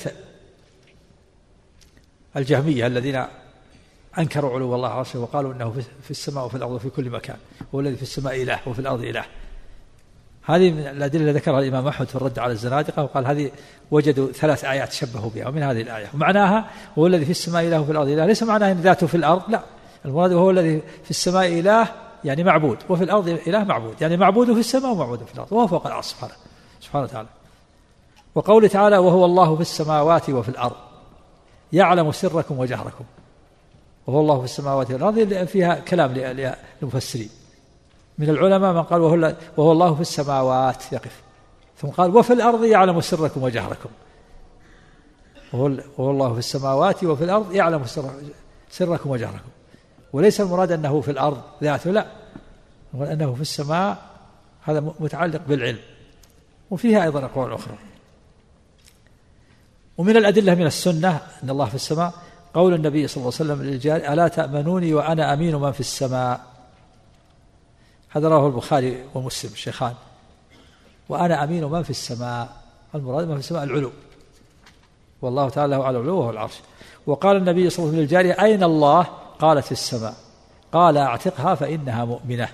S2: الجهمية الذين أنكروا علو الله عرشه وقالوا إنه في السماء وفي الأرض وفي كل مكان، وهو الذي في السماء إله وفي الأرض إله. هذه من الأدلة ذكرها الإمام أحمد في الرد على الزنادقة، وقال هذه وجدوا ثلاث آيات شبهوا بها، ومن هذه الآية ومعناها هو الذي في السماء إله وفي الأرض إله، ليس معناه أن ذاته في الأرض، لا، المراد هو الذي في السماء إله يعني معبود، وفي الأرض إله معبود، يعني معبود في السماء ومعبود في الأرض، وهو فوق العرش سبحانه سبحانه وتعالى. وقوله تعالى وهو الله في السماوات وفي الأرض يعلم سركم وجهركم، وهو الله في السماوات والأرض فيها كلام للمفسرين من العلماء، من قال وهو, وهو الله في السماوات يقف، ثم قال وفي الأرض يعلم سركم وجهركم، وهو, وهو الله في السماوات وفي الأرض يعلم سر سركم وجهركم، وليس المراد أنه في الأرض ذاته، لا، وأنه في السماء، هذا متعلق بالعلم. وفيها أيضا أقوال أخرى. ومن الأدلة من السنة أن الله في السماء قول النبي صلى الله عليه وسلم للجارية ألا تأمنوني وأنا أمين من في السماء، هذا رواه البخاري ومسلم الشيخان، وأنا أمين من في السماء، المراد من في السماء العلو، والله تعالى له على العلو وهو العرش. وقال النبي صلى الله عليه وسلم للجارية أين الله؟ قالت في السماء، قال أعتقها فإنها مؤمنة.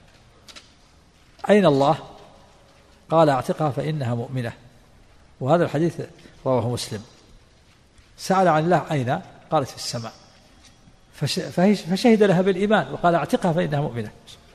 S2: أين الله؟ قال أعتقها فإنها مؤمنة. وهذا الحديث رواه مسلم. سأل عن الله أين؟ قالت في السماء، فشهد لها بالإيمان وقال أعتقها فإنها مؤمنة.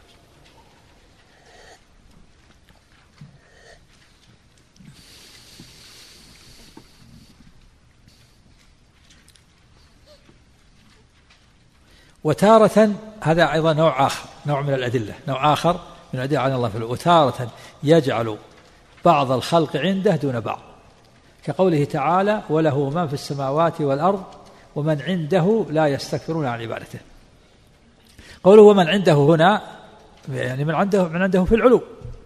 S2: وتارة هذا أيضا نوع آخر، نوع من الأدلة، نوع آخر من الأدلة عن الله في العلو. وتارة يجعل بعض الخلق عنده دون بعض، كقوله تعالى وله من في السماوات والأرض ومن عنده لا يستكبرون عن عبادته. قوله ومن عنده هنا يعني من عنده من عنده في العلو،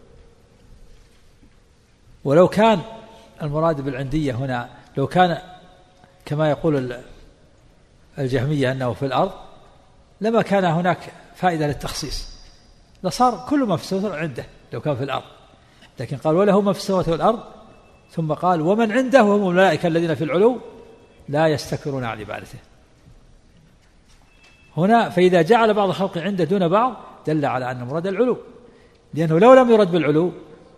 S2: ولو كان المراد بالعندية هنا لو كان كما يقول الجهمية أنه في الأرض لما كان هناك فائدة للتخصيص، لصار كل ما في السماوات عنده لو كان في الأرض، لكن قال وله ما في السماوات والأرض، ثم قال ومن عنده هم الملائكة الذين في العلو لا يستكبرون عن عبادته. هنا فإذا جعل بعض الخلق عنده دون بعض دل على أن مراد العلو، لأنه لو لم يرد بالعلو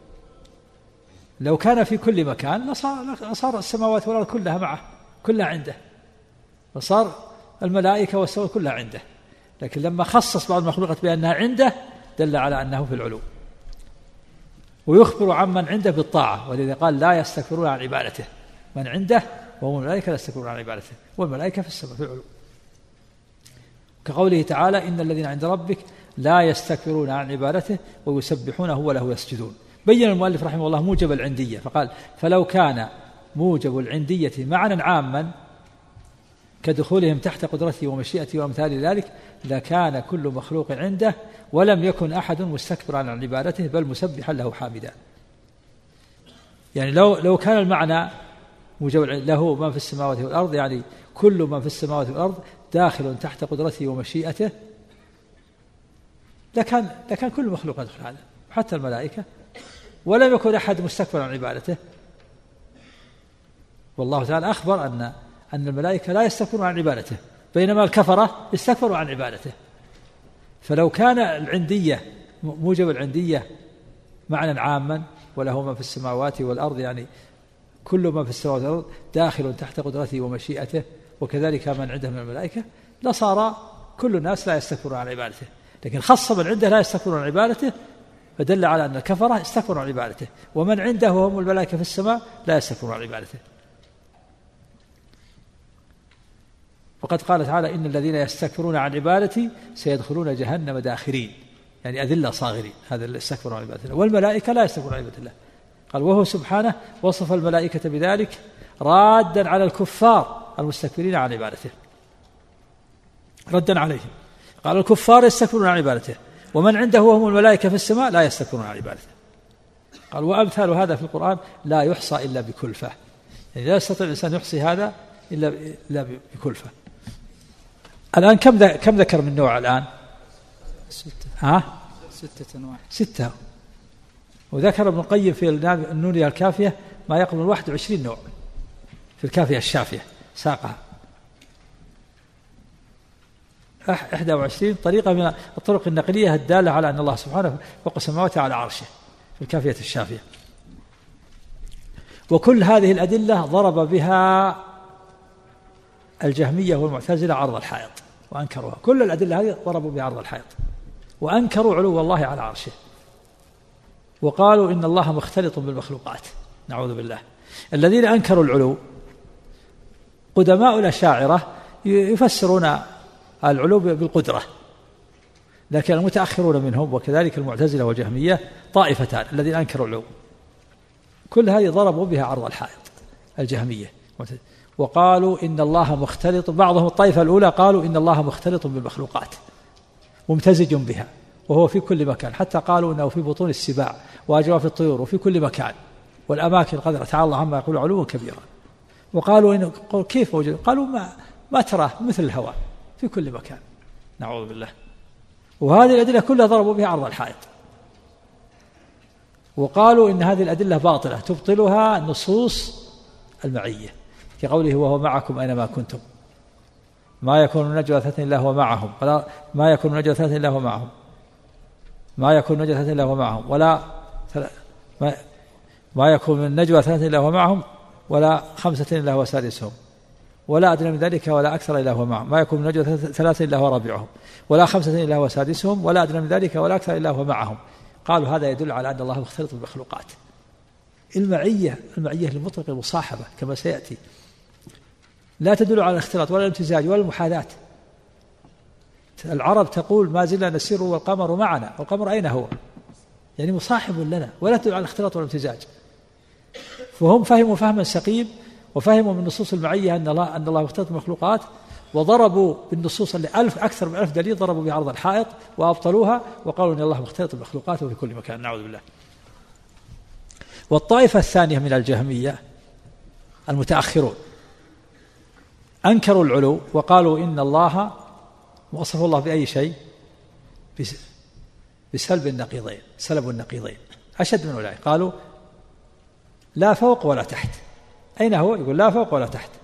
S2: لو كان في كل مكان لصار السماوات والأرض كلها معه كلها عنده، فصار الملائكة والسماوات كلها عنده، لكن لما خصص بعض المخلوقات بأنها عنده دل على أنه في العلو. ويخبر عمن عنده بالطاعة، ولذا قال لا يستكبرون عن عبادته، من عنده وهم الملائكة لا يستكبرون عن عبادته، والملائكة في السماء في العلو، كقوله تعالى إن الذين عند ربك لا يستكبرون عن عبادته ويسبحونه وله يسجدون. بين المؤلف رحمه الله موجب العندية فقال فلو كان موجب العندية معنى عاما كدخولهم تحت قدرته ومشيئته وامثال ذلك لكان كل مخلوق عنده ولم يكن أحد مستكبرا عن عبادته بل مسبحا له حامدا. يعني لو لو كان المعنى موجب له ما في السماوات والأرض، يعني كل ما في السماوات والأرض داخل تحت قدرته ومشيئته، لكان, لكان كل مخلوق يدخل هذا حتى الملائكة، ولم يكن أحد مستكبر عن عبادته. والله تعالى أخبر أن أن الملائكة لا يستكبرون عن عبادته، بينما الكفرة يستكبروا عن عبادته. فلو كان العندية موجب العندية معنى عاما، وله ما في السماوات والأرض، يعني كل ما في السماوات والأرض داخل تحت قدرته ومشيئته، وكذلك من عنده من الملائكة، لصار كل الناس لا يستكبرون عن عبادته. لكن خص من عنده لا يستكبرون عن عبادته، فدل على أن الكفرة يستكبرون عن عبادته، ومن عنده هم الملائكة في السماء لا يستكبرون عن عبادته. وقد قال تعالى: إن الذين يستكبرون عن عبادتي سيدخلون جهنم داخرين، يعني أذلة صاغرين، هذا اللي يستكبرون عن عبادة الله. والملائكة لا يستكبرون عن عبادة الله. قال: وهو سبحانه وصف الملائكة بذلك رادا على الكفار المستكبرين عن عبادته، ردا عليهم. قال: الكفار يستكبرون عن عبادته، ومن عنده وهم الملائكة في السماء لا يستكبرون عن عبادته. قال: وأمثال هذا في القرآن لا يحصى إلا بكلفة، يعني لا يستطيع الإنسان يحصي هذا إلا إلا بكلفة. الآن كم كم ذكر من نوع الآن؟
S1: ستة.
S2: ها؟
S1: ستة أنواع.
S2: ستة. وذكر ابن القيم في النونية الكافية ما يقرب من واحد وعشرين نوع في الكافية الشافية، ساقها إحدى وعشرين طريقة من الطرق النقلية الدالة على أن الله سبحانه فوق السماوات على عرشه في الكافية الشافية. وكل هذه الأدلة ضرب بها الجهمية والمعتزلة عرض الحائط وأنكروها. كل الأدلة هذه ضربوا بها عرض الحائط وأنكروا علو الله على عرشه، وقالوا إن الله مختلط بالمخلوقات، نعوذ بالله. الذين أنكروا العلو قدماء الأشاعرة يفسرون العلو بالقدرة، لكن المتأخرون منهم وكذلك المعتزلة والجهمية طائفتان الذين أنكروا العلو، كل هذه ضربوا بها عرض الحائط الجهمية، وقالوا إن الله مختلط. بعضهم الطائفة الأولى قالوا إن الله مختلط بالمخلوقات ممتزج بها، وهو في كل مكان، حتى قالوا إنه في بطون السباع وأجواف الطيور وفي كل مكان والأماكن قدر تعالى الله عما يقول علوا كبيرا. وقالوا إن كيف وجد؟ قالوا ما ما تراه مثل الهواء في كل مكان، نعوذ بالله. وهذه الأدلة كلها ضربوا بها عرض الحائط، وقالوا إن هذه الأدلة باطلة تبطلها نصوص المعية، كقوله: وهو معكم أينما كنتم، ما يكون نجوى ثلاثة إلا هو معهم، ولا ما يكون نجوى ثلاثة إلا هو معهم، ما يكون نجوى ثلاثة إلا هو معهم، ولا ما, ما يكون من نجوى ثلاثة إلا هو معهم، ولا خمسة إلا هو سادسهم، ولا أدنى من ذلك ولا أكثر إلا هو معهم، ما يكون من نجوى ثلاثة إلا هو رابعهم، ولا خمسة إلا هو سادسهم، ولا أدنى من ذلك ولا أكثر إلا هو معهم. قالوا هذا يدل على أن الله مختلط بالمخلوقات. المعية المعية للمطلق المصاحبة كما سيأتي، لا تدل على الاختلاط ولا الامتزاج ولا المحاذاة. العرب تقول: ما زلنا نسير والقمر معنا، والقمر أين هو؟ يعني مصاحب لنا، ولا تدل على الاختلاط والامتزاج. فهم فهموا فهما سقيم، وفهموا من نصوص المعية أن الله أن الله مختلط بالمخلوقات، وضربوا بالنصوص اللي ألف أكثر من ألف دليل ضربوا بعرض الحائط وأبطلوها، وقالوا أن الله مختلط بالمخلوقات وفي كل مكان، نعوذ بالله. والطائفة الثانية من الجهمية المتأخرون أنكروا العلو وقالوا إن الله وصف الله بأي شيء؟ بسلب النقيضين، سلب النقيضين، أشد من أولئك. قالوا: لا فوق ولا تحت. أين هو؟ يقول: لا فوق ولا تحت،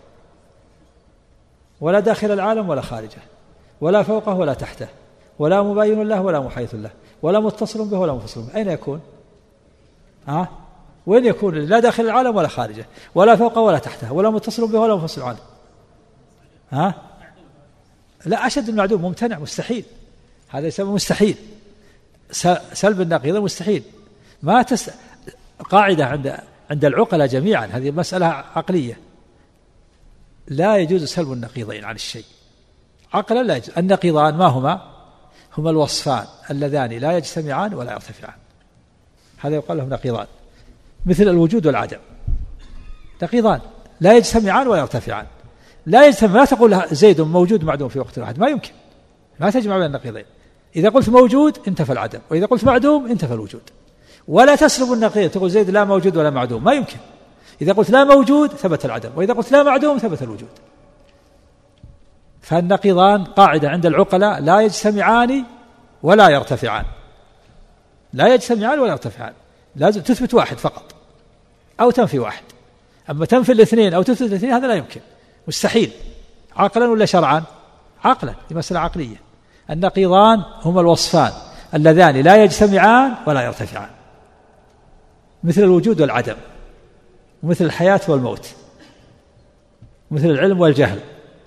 S2: ولا داخل العالم ولا خارجه، ولا فوقه ولا تحته، ولا مباين له ولا محيط له، ولا متصل به ولا منفصل به. أين يكون؟ ها؟ وين يكون؟ لا داخل العالم ولا خارجه، ولا فوقه ولا تحته، ولا متصل به ولا منفصل عنه. ها؟ لا، أشد المعدوم، ممتنع، مستحيل، هذا يسمى مستحيل، سلب النقيض مستحيل. ما تس... قاعدة عند عند العقلاء جميعا، هذه مسألة عقلية، لا يجوز سلب النقيضين عن الشيء عقلا، لا يجوز. النقيضان ما هما؟ هما الوصفان اللذان لا يجتمعان ولا يرتفعان، هذا يقال لهم نقيضان، مثل الوجود والعدم، نقيضان لا يجتمعان ولا يرتفعان. لا يجتمع، لا تقول زيد موجود معدوم في وقت واحد، ما يمكن، ما تجمع بين النقيضين. إذا قلت موجود انتفى العدم، وإذا قلت معدوم انتفى الوجود. ولا تسلب النقيض، تقول زيد لا موجود ولا معدوم، ما يمكن. إذا قلت لا موجود ثبت العدم، وإذا قلت لا معدوم ثبت الوجود. فالنقيضان قاعدة عند العقلاء لا يجتمعان ولا يرتفعان، لا يجتمعان ولا يرتفعان، لازم تثبت واحد فقط أو تنفي واحد. أما تنفي الاثنين أو تثبت الاثنين هذا لا يمكن، مستحيل، عقلا ولا شرعا؟ عقلا، دي مسألة عقلية. النقيضان هما الوصفان اللذان لا يجتمعان ولا يرتفعان، مثل الوجود والعدم، ومثل الحياة والموت، مثل العلم والجهل.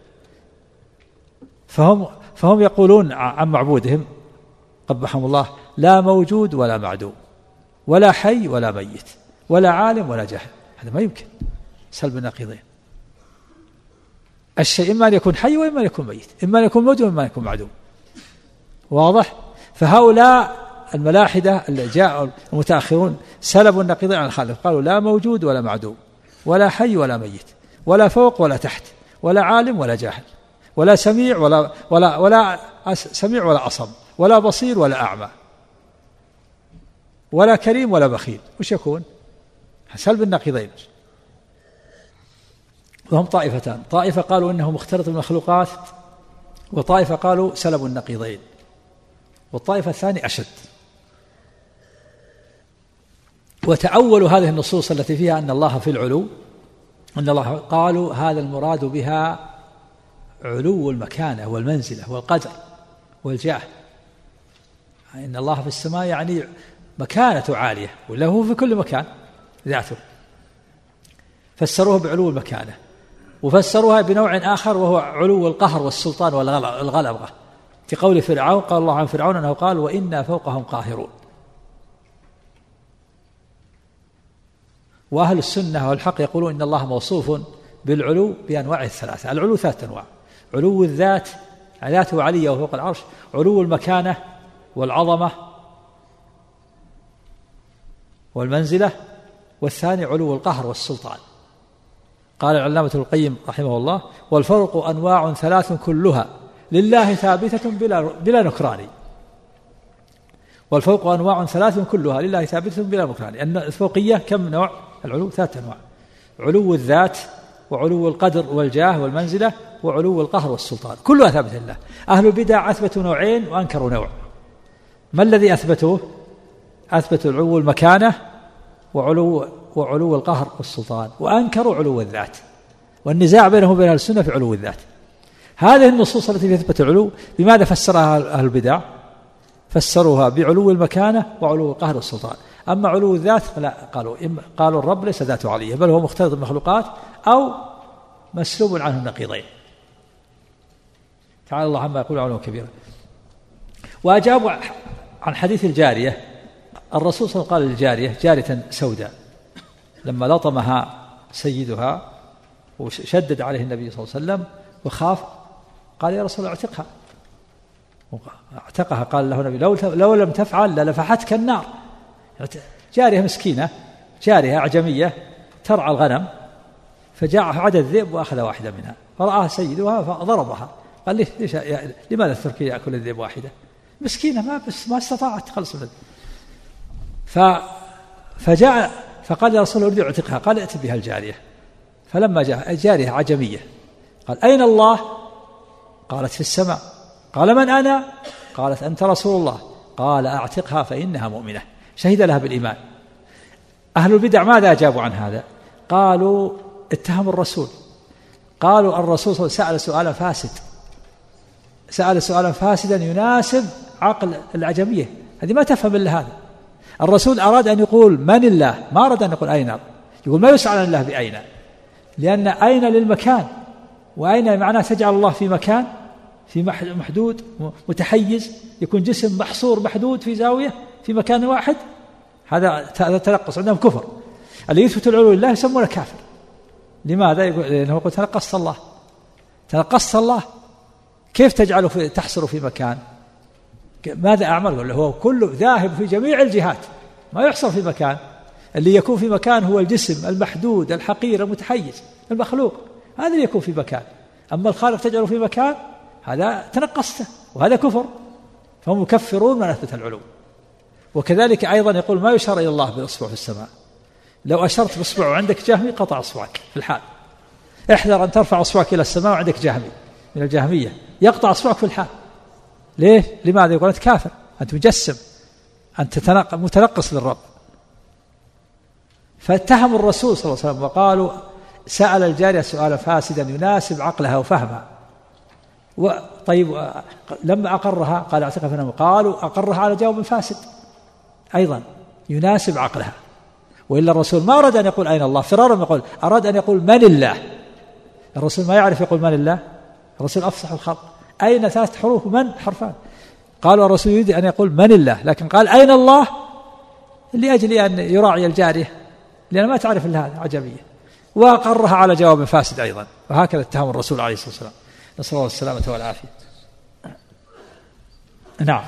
S2: فهم فهم يقولون عن معبودهم قبحهم الله: لا موجود ولا معدوم، ولا حي ولا ميت، ولا عالم ولا جاهل. هذا ما يمكن، سلب النقيضين. الشيء إما أن يكون حي وإما أن يكون ميت، إما أن يكون موجود وإما أن يكون معدوم. واضح؟ فهؤلاء الملاحدة اللي جاءوا المتأخرون سلبوا النقيضين عن الخالق، قالوا: لا موجود ولا معدوم، ولا حي ولا ميت، ولا فوق ولا تحت، ولا عالم ولا جاهل، ولا سميع ولا ولا ولا سميع ولا أصم، ولا بصير ولا أعمى، ولا كريم ولا بخيل. وش يكون؟ سلب النقيضين. وهم طائفتان: طائفة قالوا إنه مختلط بالمخلوقات، وطائفة قالوا سلب النقيضين، والطائفة الثانية أشد. وتأولوا هذه النصوص التي فيها أن الله في العلو، أن الله، قالوا هذا المراد بها علو المكانة والمنزلة والقدر والجاه، إن الله في السماء يعني مكانة عالية، ولا هو في كل مكان ذاته. فسروه بعلو المكانة، وفسروها بنوع آخر وهو علو القهر والسلطان والغلبة، في قول فرعون، قال الله عن فرعون أنه قال: وإنا فوقهم قاهرون. وأهل السنة والحق يقولون إن الله موصوف بالعلو بأنواع الثلاثة. العلو ثلاثة أنواع: علو الذات، ذاته علية وفوق العرش، علو المكانة والعظمة والمنزلة، والثاني علو القهر والسلطان. قال العلامة ابن القيم رحمه الله: والفرق أنواع ثلاث كلها لله ثابتة بلا, بلا نكران. والفوق أنواع ثلاث كلها لله ثابتة بلا نكران. أن الفوقية كم نوع؟ العلو ثلاثة أنواع: علو الذات، وعلو القدر والجاه والمنزلة، وعلو القهر والسلطان، كلها ثابتة لله. أهل البدع أثبتوا نوعين وأنكروا نوع. ما الذي أثبتوه؟ أثبتوا علو المكانة وعلو وعلو القهر والسلطان، وأنكروا علو الذات. والنزاع بينهم وبين أهل السنة في علو الذات. هذه النصوص التي تثبت العلو بماذا فسرها أهل البدع؟ فسروها بعلو المكانة وعلو القهر والسلطان. أما علو الذات لا، قالوا إما قالوا الرب ليس ذاته علية، بل هو مختلط بالمخلوقات أو مسلوب عنه النقيضين. تعالى الله عما يقول علوا كبيرا. وأجابوا عن حديث الجارية. الرسول صلى الله عليه وسلم قال للجارية، جارية سوداء، لما لطمها سيدها وشدد عليه النبي صلى الله عليه وسلم وخاف، قال: يا رسول الله اعتقها. اعتقها. قال له النبي: لو, لو لم تفعل للفحتك النار. جارية مسكينة، جارية أعجمية ترعى الغنم، فجاء عدد الذئب وأخذ واحدة منها، فرآها سيدها فضربها. قال: ليش ليش لماذا تتركي يأكل الذئب واحدة؟ مسكينة ما بس ما استطاعت تخلص منه. ف فجاء فقال: يا رسول الله أريد أعتقها. قال: ائت بها الجارية. فلما جاء جارية عجمية، قال: أين الله؟ قالت: في السماء. قال: من أنا؟ قالت: أنت رسول الله. قال: أعتقها فإنها مؤمنة. شهد لها بالإيمان. أهل البدع ماذا أجابوا عن هذا؟ قالوا: اتهموا الرسول، قالوا الرسول صلى الله عليه وسلم سأل سؤالا فاسد، سأل سؤالا فاسدا يناسب عقل العجمية، هذه ما تفهم إلا هذا. الرسول أراد أن يقول من الله، ما أراد أن يقول أين. يقول ما يسأل عن الله بأين، لأن أين للمكان، وأين معناه تجعل الله في مكان، في محدود متحيز، يكون جسم محصور محدود في زاوية في مكان واحد. هذا تنقص، عندهم كفر. اللي يثبت العلو لله يسمونه كافر. لماذا؟ يقول لأنه يقول تنقصت الله، تنقصت الله، كيف تجعله في تحصر في مكان؟ ماذا أعمل؟ هو كله ذاهب في جميع الجهات، ما يحصر في مكان. اللي يكون في مكان هو الجسم المحدود الحقير المتحيز المخلوق، هذا اللي يكون في مكان. أما الخالق تجعله في مكان، هذا تنقصته، وهذا كفر. فهم مكفرون من أثبت العلو. وكذلك أيضا يقول ما يشار إلى الله بالإصبع في السماء. لو أشرت بإصبع وعندك جهمي قطع إصبعك في الحال. احذر أن ترفع إصبعك إلى السماء وعندك جهمي من الجهمية، يقطع إصبعك في الحال. ليه؟ لماذا؟ يقول أنت كافر، أن تجسم، أن تتنقل متنقص للرب. فاتهموا الرسول صلى الله عليه وسلم وقالوا سأل الجارية سؤالا فاسدا يناسب عقلها وفهمها. طيب لما أقرها قال اعتقف أنه، قالوا أقرها على جواب فاسد أيضا يناسب عقلها. وإلا الرسول ما أراد أن يقول أين الله فرارا، يقول أراد أن يقول من الله. الرسول ما يعرف يقول من الله، الرسول أفصح الخلق. أين ثلاث حروف من حرفان، قالوا الرسول يريد أن يقول من الله، لكن قال أين الله لأجل أن يراعي الجارية لأن ما تعرف إلا هذا عجبية، وأقرها على جواب فاسد أيضا. وهكذا اتهم الرسول عليه الصلاة والسلام، نسأل الله السلامة والعافية. نعم.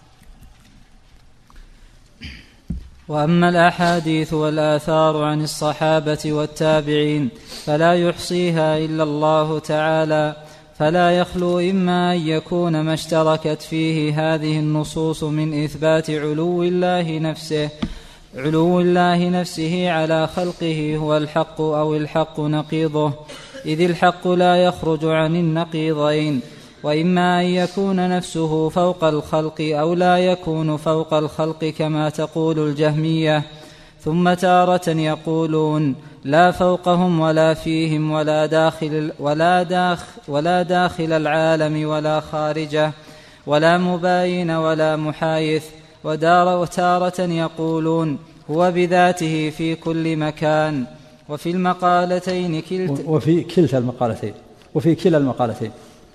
S1: وأما الأحاديث والآثار عن الصحابة والتابعين فلا يحصيها إلا الله تعالى، فلا يخلو إما أن يكون ما اشتركت فيه هذه النصوص من إثبات علو الله نفسه علو الله نفسه على خلقه هو الحق، أو الحق نقيضه، إذ الحق لا يخرج عن النقيضين. وإما أن يكون نفسه فوق الخلق أو لا يكون فوق الخلق كما تقول الجهمية. ثم تارة يقولون لا فوقهم ولا فيهم ولا داخل, ولا داخل, ولا داخل العالم ولا خارجه ولا مباين ولا محايث. ودار وتارة يقولون هو بذاته في كل مكان. وفي المقالتين كلتا
S2: وفي كلتا المقالتين وفي كلا المقالتين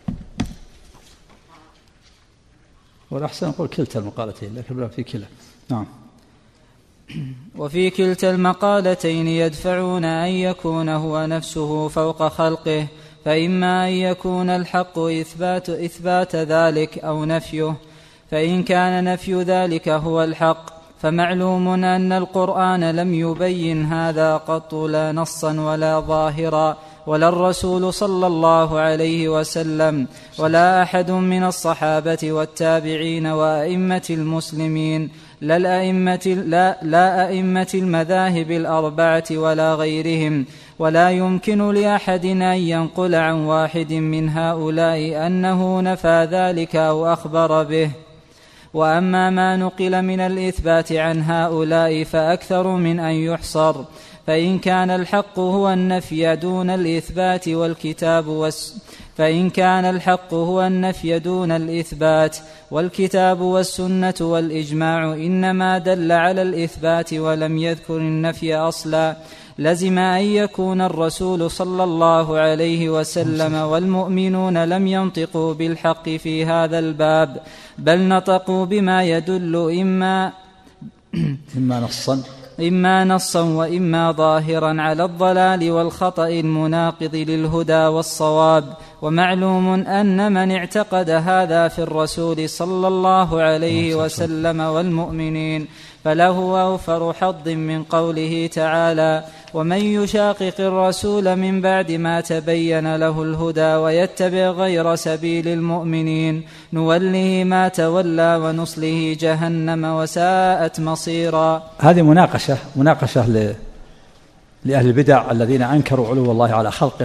S2: والأحسن نقول كلتا المقالتين، لكن في كلا. نعم.
S1: وفي كلتا المقالتين يدفعون أن يكون هو نفسه فوق خلقه، فإما أن يكون الحق إثبات, إثبات ذلك أو نفيه. فإن كان نفي ذلك هو الحق فمعلوم أن القرآن لم يبين هذا قط لا نصا ولا ظاهرا، ولا الرسول صلى الله عليه وسلم ولا أحد من الصحابة والتابعين وأئمة المسلمين، لا, الأئمة لا, لا أئمة المذاهب الأربعة ولا غيرهم. ولا يمكن لأحد أن ينقل عن واحد من هؤلاء أنه نفى ذلك أو أخبر به. وأما ما نقل من الإثبات عن هؤلاء فأكثر من أن يحصر. فإن كان الحق هو النفي دون الإثبات والكتاب والس فإن كان الحق هو النفي دون الإثبات والكتاب والسنة والإجماع إنما دل على الإثبات ولم يذكر النفي أصلا، لزم أن يكون الرسول صلى الله عليه وسلم والمؤمنون لم ينطقوا بالحق في هذا الباب، بل نطقوا بما يدل إما
S2: إما نصا
S1: إما نصا وإما ظاهرا على الضلال والخطأ المناقض للهدى والصواب. ومعلوم أن من اعتقد هذا في الرسول صلى الله عليه وسلم والمؤمنين فله أوفر حظ من قوله تعالى ومن يشاقق الرسول من بعد ما تبين له الهدى ويتبع غير سبيل المؤمنين نوله ما تولى ونصله جهنم وساءت مصيرا.
S2: هذه مناقشة مناقشة ل... لأهل البدع الذين أنكروا علو الله على خلقه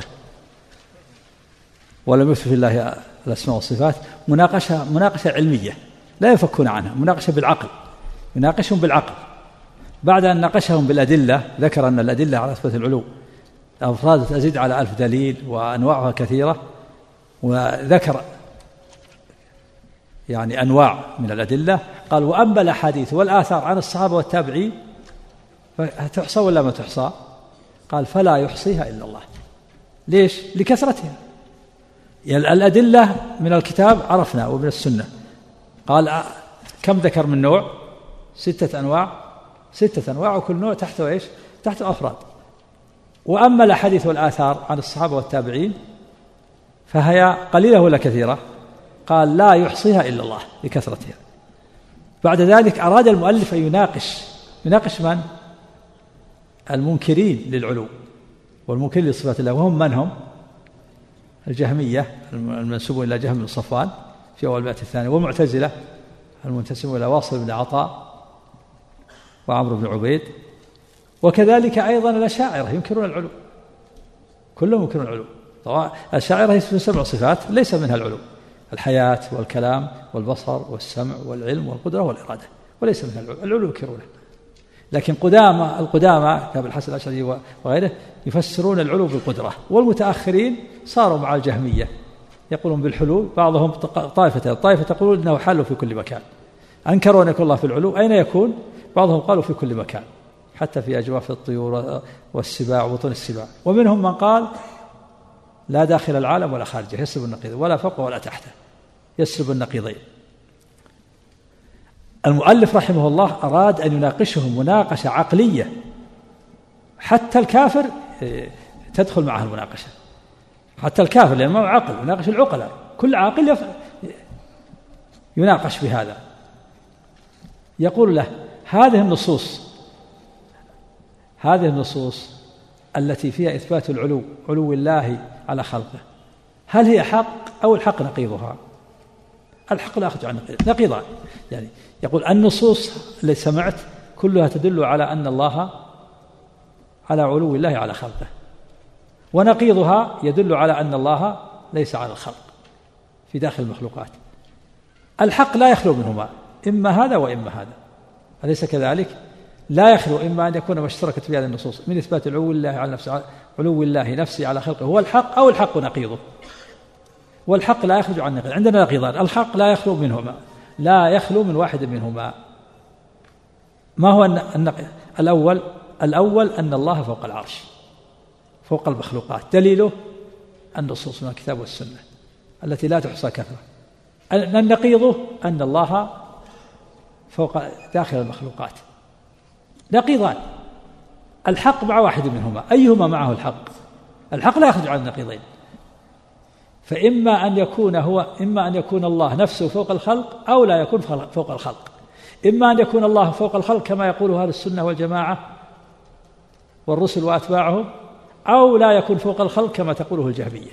S2: ولم يثبت الله الأسماء والصفات، مناقشة مناقشة علمية لا يفكون عنها، مناقشة بالعقل، يناقشهم بالعقل. بعد أن ناقشهم بالأدلة ذكر أن الأدلة على إثبات العلو أفراد تزيد على ألف دليل وأنواعها كثيرة، وذكر يعني أنواع من الأدلة. قال وأما الأحاديث والآثار عن الصحابة والتابعين فتحصى ولا ما تحصى؟ قال فلا يحصيها إلا الله. ليش؟ لكثرتها. يعني الأدلة من الكتاب عرفنا ومن السنة. قال كم ذكر من نوع؟ ستة أنواع ستة أنواع وكل نوع تحته إيش؟ تحته أفراد. وأما الأحاديث والآثار عن الصحابة والتابعين فهي قليلة ولا كثيرة؟ قال لا يحصيها إلا الله لكثرتها. بعد ذلك أراد المؤلف أن يناقش يناقش من؟ المنكرين للعلو والمنكرين لصفات الله، وهم من هم؟ الجهمية المنسوبون إلى جهم بن صفوان في أول المئة الثانية، ومعتزلة المنتسبون إلى واصل بن عطاء وعمرو بن عبيد، وكذلك أيضا الأشاعرة ينكرون العلو، كلهم ينكرون العلو. طبعا الأشاعرة يثبتون سبع صفات ليس منها العلو، الحياة والكلام والبصر والسمع والعلم والقدرة والإرادة، وليس من العلو. العلو ينكرونه. لكن قدامى القدامى كابن الحسن الأشعري وغيره يفسرون العلو بالقدرة، والمتأخرين صاروا مع الجهمية يقولون بالحلول. بعضهم طائفة طائفة تقول إنه حل في كل مكان، أنكروا أن يكون الله في العلو. أين يكون؟ بعضهم قالوا في كل مكان، حتى في أجواف الطيور والسباع وبطون السباع. ومنهم من قال لا داخل العالم ولا خارجه، يسلب النقيض، ولا فوق ولا تحته، يسلب النقيضين. المؤلف رحمه الله أراد أن يناقشهم مناقشة عقلية، حتى الكافر تدخل معه المناقشة، حتى الكافر لأنه ما هو عقل، يناقش العقلاء. كل عاقل يناقش بهذا. يقول له هذه النصوص هذه النصوص التي فيها إثبات العلو، علو الله على خلقه، هل هي حق أو الحق نقيضها؟ الحق لا يخرج عن نقيضها. يعني يقول النصوص اللي سمعت كلها تدل على أن الله على علو الله على خلقه، ونقيضها يدل على أن الله ليس على الخلق في داخل المخلوقات. الحق لا يخلو منهما، إما هذا وإما هذا، أليس كذلك؟ لا يخلو إما أن يكون ما اشتركت في هذه النصوص من إثبات علو الله على نفسه، علو الله نفسه على خلقه هو الحق، أو الحق نقيضه. والحق لا يخرج عن نقيض. عندنا نقيضان، الحق لا يخلو منهما، لا يخلو من واحد منهما. ما هو النقيض الأول؟ الأول أن الله فوق العرش، فوق المخلوقات، دليله النصوص من الكتاب والسنة التي لا تحصى كثرة. النقيض أن الله فوق داخل المخلوقات. نقيضان، الحق مع واحد منهما، أيهما معه الحق؟ الحق لا يخرج عن النقيضين. فإما أن يكون هو إما أن يكون الله نفسه فوق الخلق، أو لا يكون فوق الخلق. إما أن يكون الله فوق الخلق كما يقول أهل السنة والجماعة والرسل وأتباعهم، أو لا يكون فوق الخلق كما تقوله الجهمية.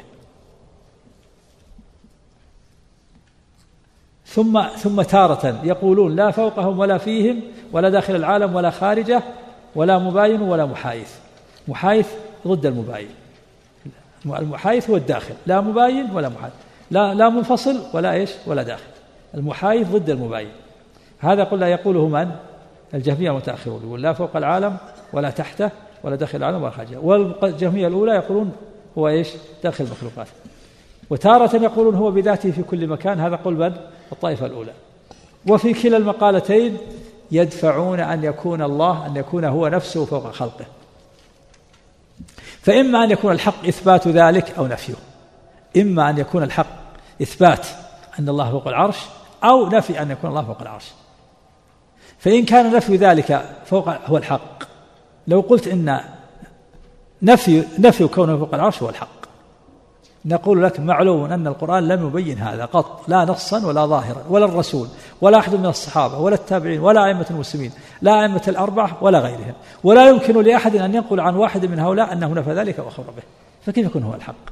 S2: ثم ثم تارة يقولون لا فوقهم ولا فيهم ولا داخل العالم ولا خارجه ولا مباين ولا محايث. محايث ضد المباين، المحايث هو الداخل، لا مباين ولا محايث، لا لا منفصل ولا ايش ولا داخل. المحايث ضد المباين. هذا قلنا يقوله من؟ الجهمية المتأخرون، يقول لا فوق العالم ولا تحته ولا داخل العالم ولا خارجه. والجهمية الأولى يقولون هو ايش؟ داخل المخلوقات. وتارة يقولون هو بذاته في كل مكان، هذا قول من؟ الطائفة الأولى. وفي كلا المقالتين يدفعون أن يكون الله أن يكون هو نفسه فوق خلقه. فإما أن يكون الحق إثبات ذلك أو نفيه، إما أن يكون الحق إثبات أن الله فوق العرش، أو نفي أن يكون الله فوق العرش. فإن كان نفي ذلك فوق هو الحق، لو قلت إن نفي نفي كونه فوق العرش هو الحق، نقول لك معلوم أن القرآن لم يبين هذا قط، لا نصا ولا ظاهرا، ولا الرسول ولا أحد من الصحابة ولا التابعين ولا أئمة المسلمين، لا أئمة الأربعة ولا غيرهم، ولا يمكن لأحد أن ينقل عن واحد من هؤلاء أنه نفى ذلك وأخبر به. فكيف يكون هو الحق؟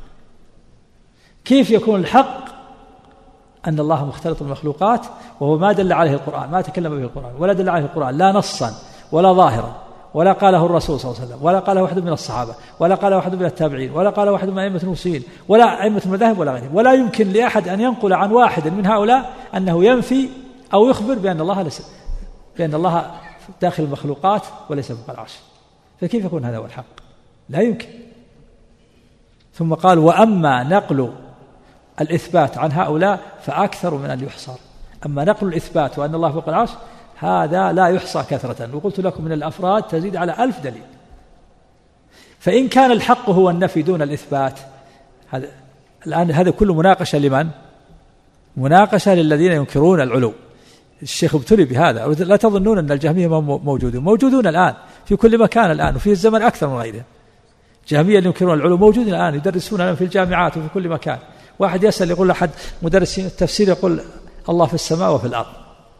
S2: كيف يكون الحق أن الله مختلط بالمخلوقات وهو ما دل عليه القرآن، ما تكلم به القرآن ولا دل عليه القرآن لا نصا ولا ظاهرا، ولا قاله الرسول صلى الله عليه وسلم، ولا قاله واحد من الصحابة، ولا قاله واحد من التابعين، ولا قاله واحد من أئمة المسلمين، ولا أئمة المذاهب ولا غيرهم. ولا يمكن لأحد أن ينقل عن واحد من هؤلاء أنه ينفي أو يخبر بأن الله ليس بأن الله داخل المخلوقات وليس فوق العرش. فكيف يكون هذا هو الحق؟ لا يمكن. ثم قال وأما نقل الإثبات عن هؤلاء فأكثر من أن يحصر. أما نقل الإثبات وأن الله فوق العرش هذا لا يحصى كثرة، وقلت لكم من الأفراد تزيد على ألف دليل. فإن كان الحق هو النفي دون الإثبات، هذا الآن هذا كله مناقشة لمن؟ مناقشة للذين ينكرون العلو. الشيخ ابتلي بهذا. لا تظنون أن الجهمية موجودون، موجودون الآن في كل مكان الآن، وفي الزمن أكثر من غيرهم. الجهمية اللي ينكرون العلو موجودين الآن، يدرسون في الجامعات وفي كل مكان. واحد يسأل يقول أحد مدرسين التفسير يقول الله في السماء وفي الأرض.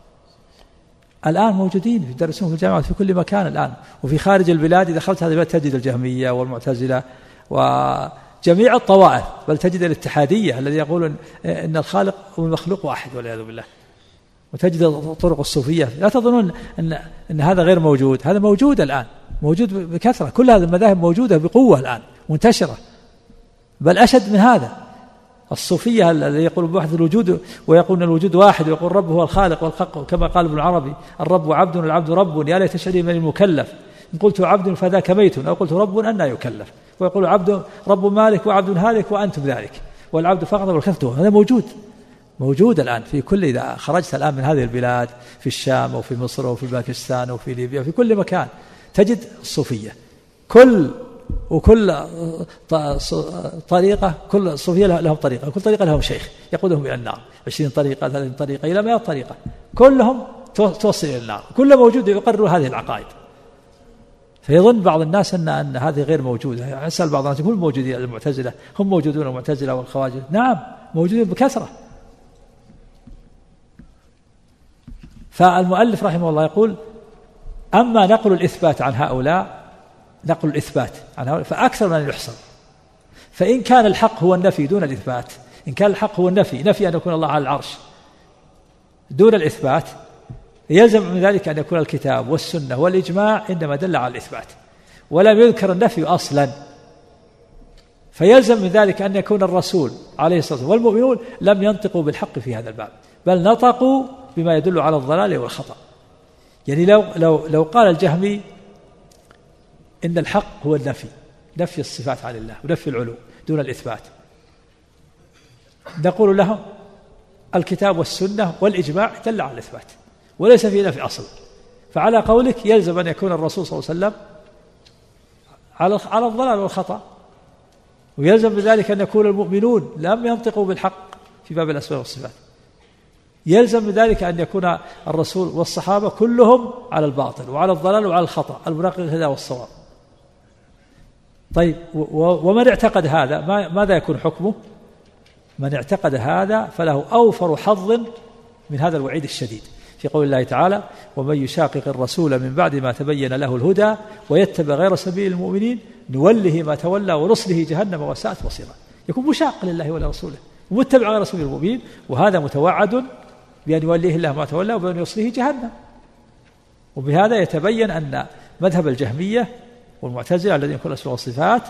S2: الآن موجودين يدرسون في الجامعات في كل مكان الآن، وفي خارج البلاد إذا دخلت هذه البلاد تجد الجهمية والمعتزلة وجميع الطوائف، بل تجد الاتحادية الذي يقولون إن الخالق والمخلوق واحد والعياذ بالله، وتجد طرق الصوفية. لا تظنون أن أن هذا غير موجود، هذا موجود الآن، موجود بكثرة. كل هذه المذاهب موجودة بقوة الآن منتشرة، بل أشد من هذا. الصوفية الذي يقول بوحدة الوجود ويقول الوجود واحد ويقول رب هو الخالق والخلق، كما قال ابن العربي الرب عبد والعبد رب، يا ليت شعري من المكلف، إن قلت عبد فذاك ميت أو قلت رب أنى يكلف. ويقول عبد رب مالك وعبد هالك وأنتم ذلك، والعبد فقط والخلق. هذا موجود موجود الآن في كل، إذا خرجت الآن من هذه البلاد في الشام وفي مصر وفي باكستان وفي ليبيا في كل مكان تجد الصوفية، كل وكل طريقة، كل صوفية لهم طريقة، كل طريقة لهم شيخ يقودهم إلى النار، عشرين طريقة ثلاثين طريقة إلى مئة طريقة، كلهم توصل إلى النار، كل موجود يقرر هذه العقائد. فيظن بعض الناس أن أن هذه غير موجودة. أسأل بعض الناس يقول موجودين المعتزلة، هم موجودون المعتزلة والخوارج؟ نعم موجودين بكثرة. فالمؤلف رحمه الله يقول أما نقل الإثبات عن هؤلاء، نقل الإثبات عن هؤلاء فأكثر من يحصل. فإن كان الحق هو النفي دون الإثبات، إن كان الحق هو النفي، نفي أن يكون الله على العرش دون الإثبات، يلزم من ذلك أن يكون الكتاب والسنة والإجماع إنما دل على الإثبات، ولم يذكر النفي أصلا. فيلزم من ذلك أن يكون الرسول عليه الصلاة والسلام والمؤمنون لم ينطقوا بالحق في هذا الباب، بل نطقوا بما يدل على الضلال والخطأ. يعني لو, لو, لو قال الجهمي إن الحق هو النفي، نفي الصفات عن الله ونفي العلو دون الإثبات، نقول لهم الكتاب والسنة والإجماع دل على الإثبات وليس فيه نفي أصل. فعلى قولك يلزم أن يكون الرسول صلى الله عليه وسلم على على الضلال والخطأ، ويلزم بذلك أن يكون المؤمنون لم ينطقوا بالحق في باب الأسماء والصفات، يلزم بذلك أن يكون الرسول والصحابة كلهم على الباطل وعلى الضلال وعلى الخطأ المناقض للهدى والصواب. طيب ومن اعتقد هذا ماذا يكون حكمه؟ من اعتقد هذا فله أوفر حظ من هذا الوعيد الشديد في قول الله تعالى ومن يشاقق الرسول من بعد ما تبين له الهدى ويتبع غير سبيل المؤمنين نوله ما تولى ونصله جهنم وساءت مصيرا. يكون مشاق لله ولرسوله ومتبع غير سبيل المؤمنين، وهذا متوعد بأن يوليه الله ما تولى وبأن يصله جهنم. وبهذا يتبين أن مذهب الجهمية والمعتزلة الذين يقولون الأسماء والصفات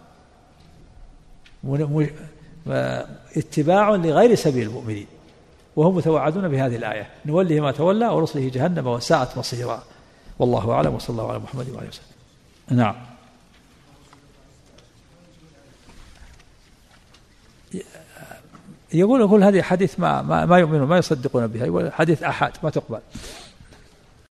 S2: اتباع لغير سبيل المؤمنين، وهم متوعدون بهذه الآية نوله ما تولى ورسله جهنم وساءت مصيرا. والله أعلم، وصلى الله على محمد وعلى آله وسلم. نعم. يقول يقول هذه حديث ما ما, ما يؤمنون ما يصدقون بها، يقول حديث أحد ما تقبل.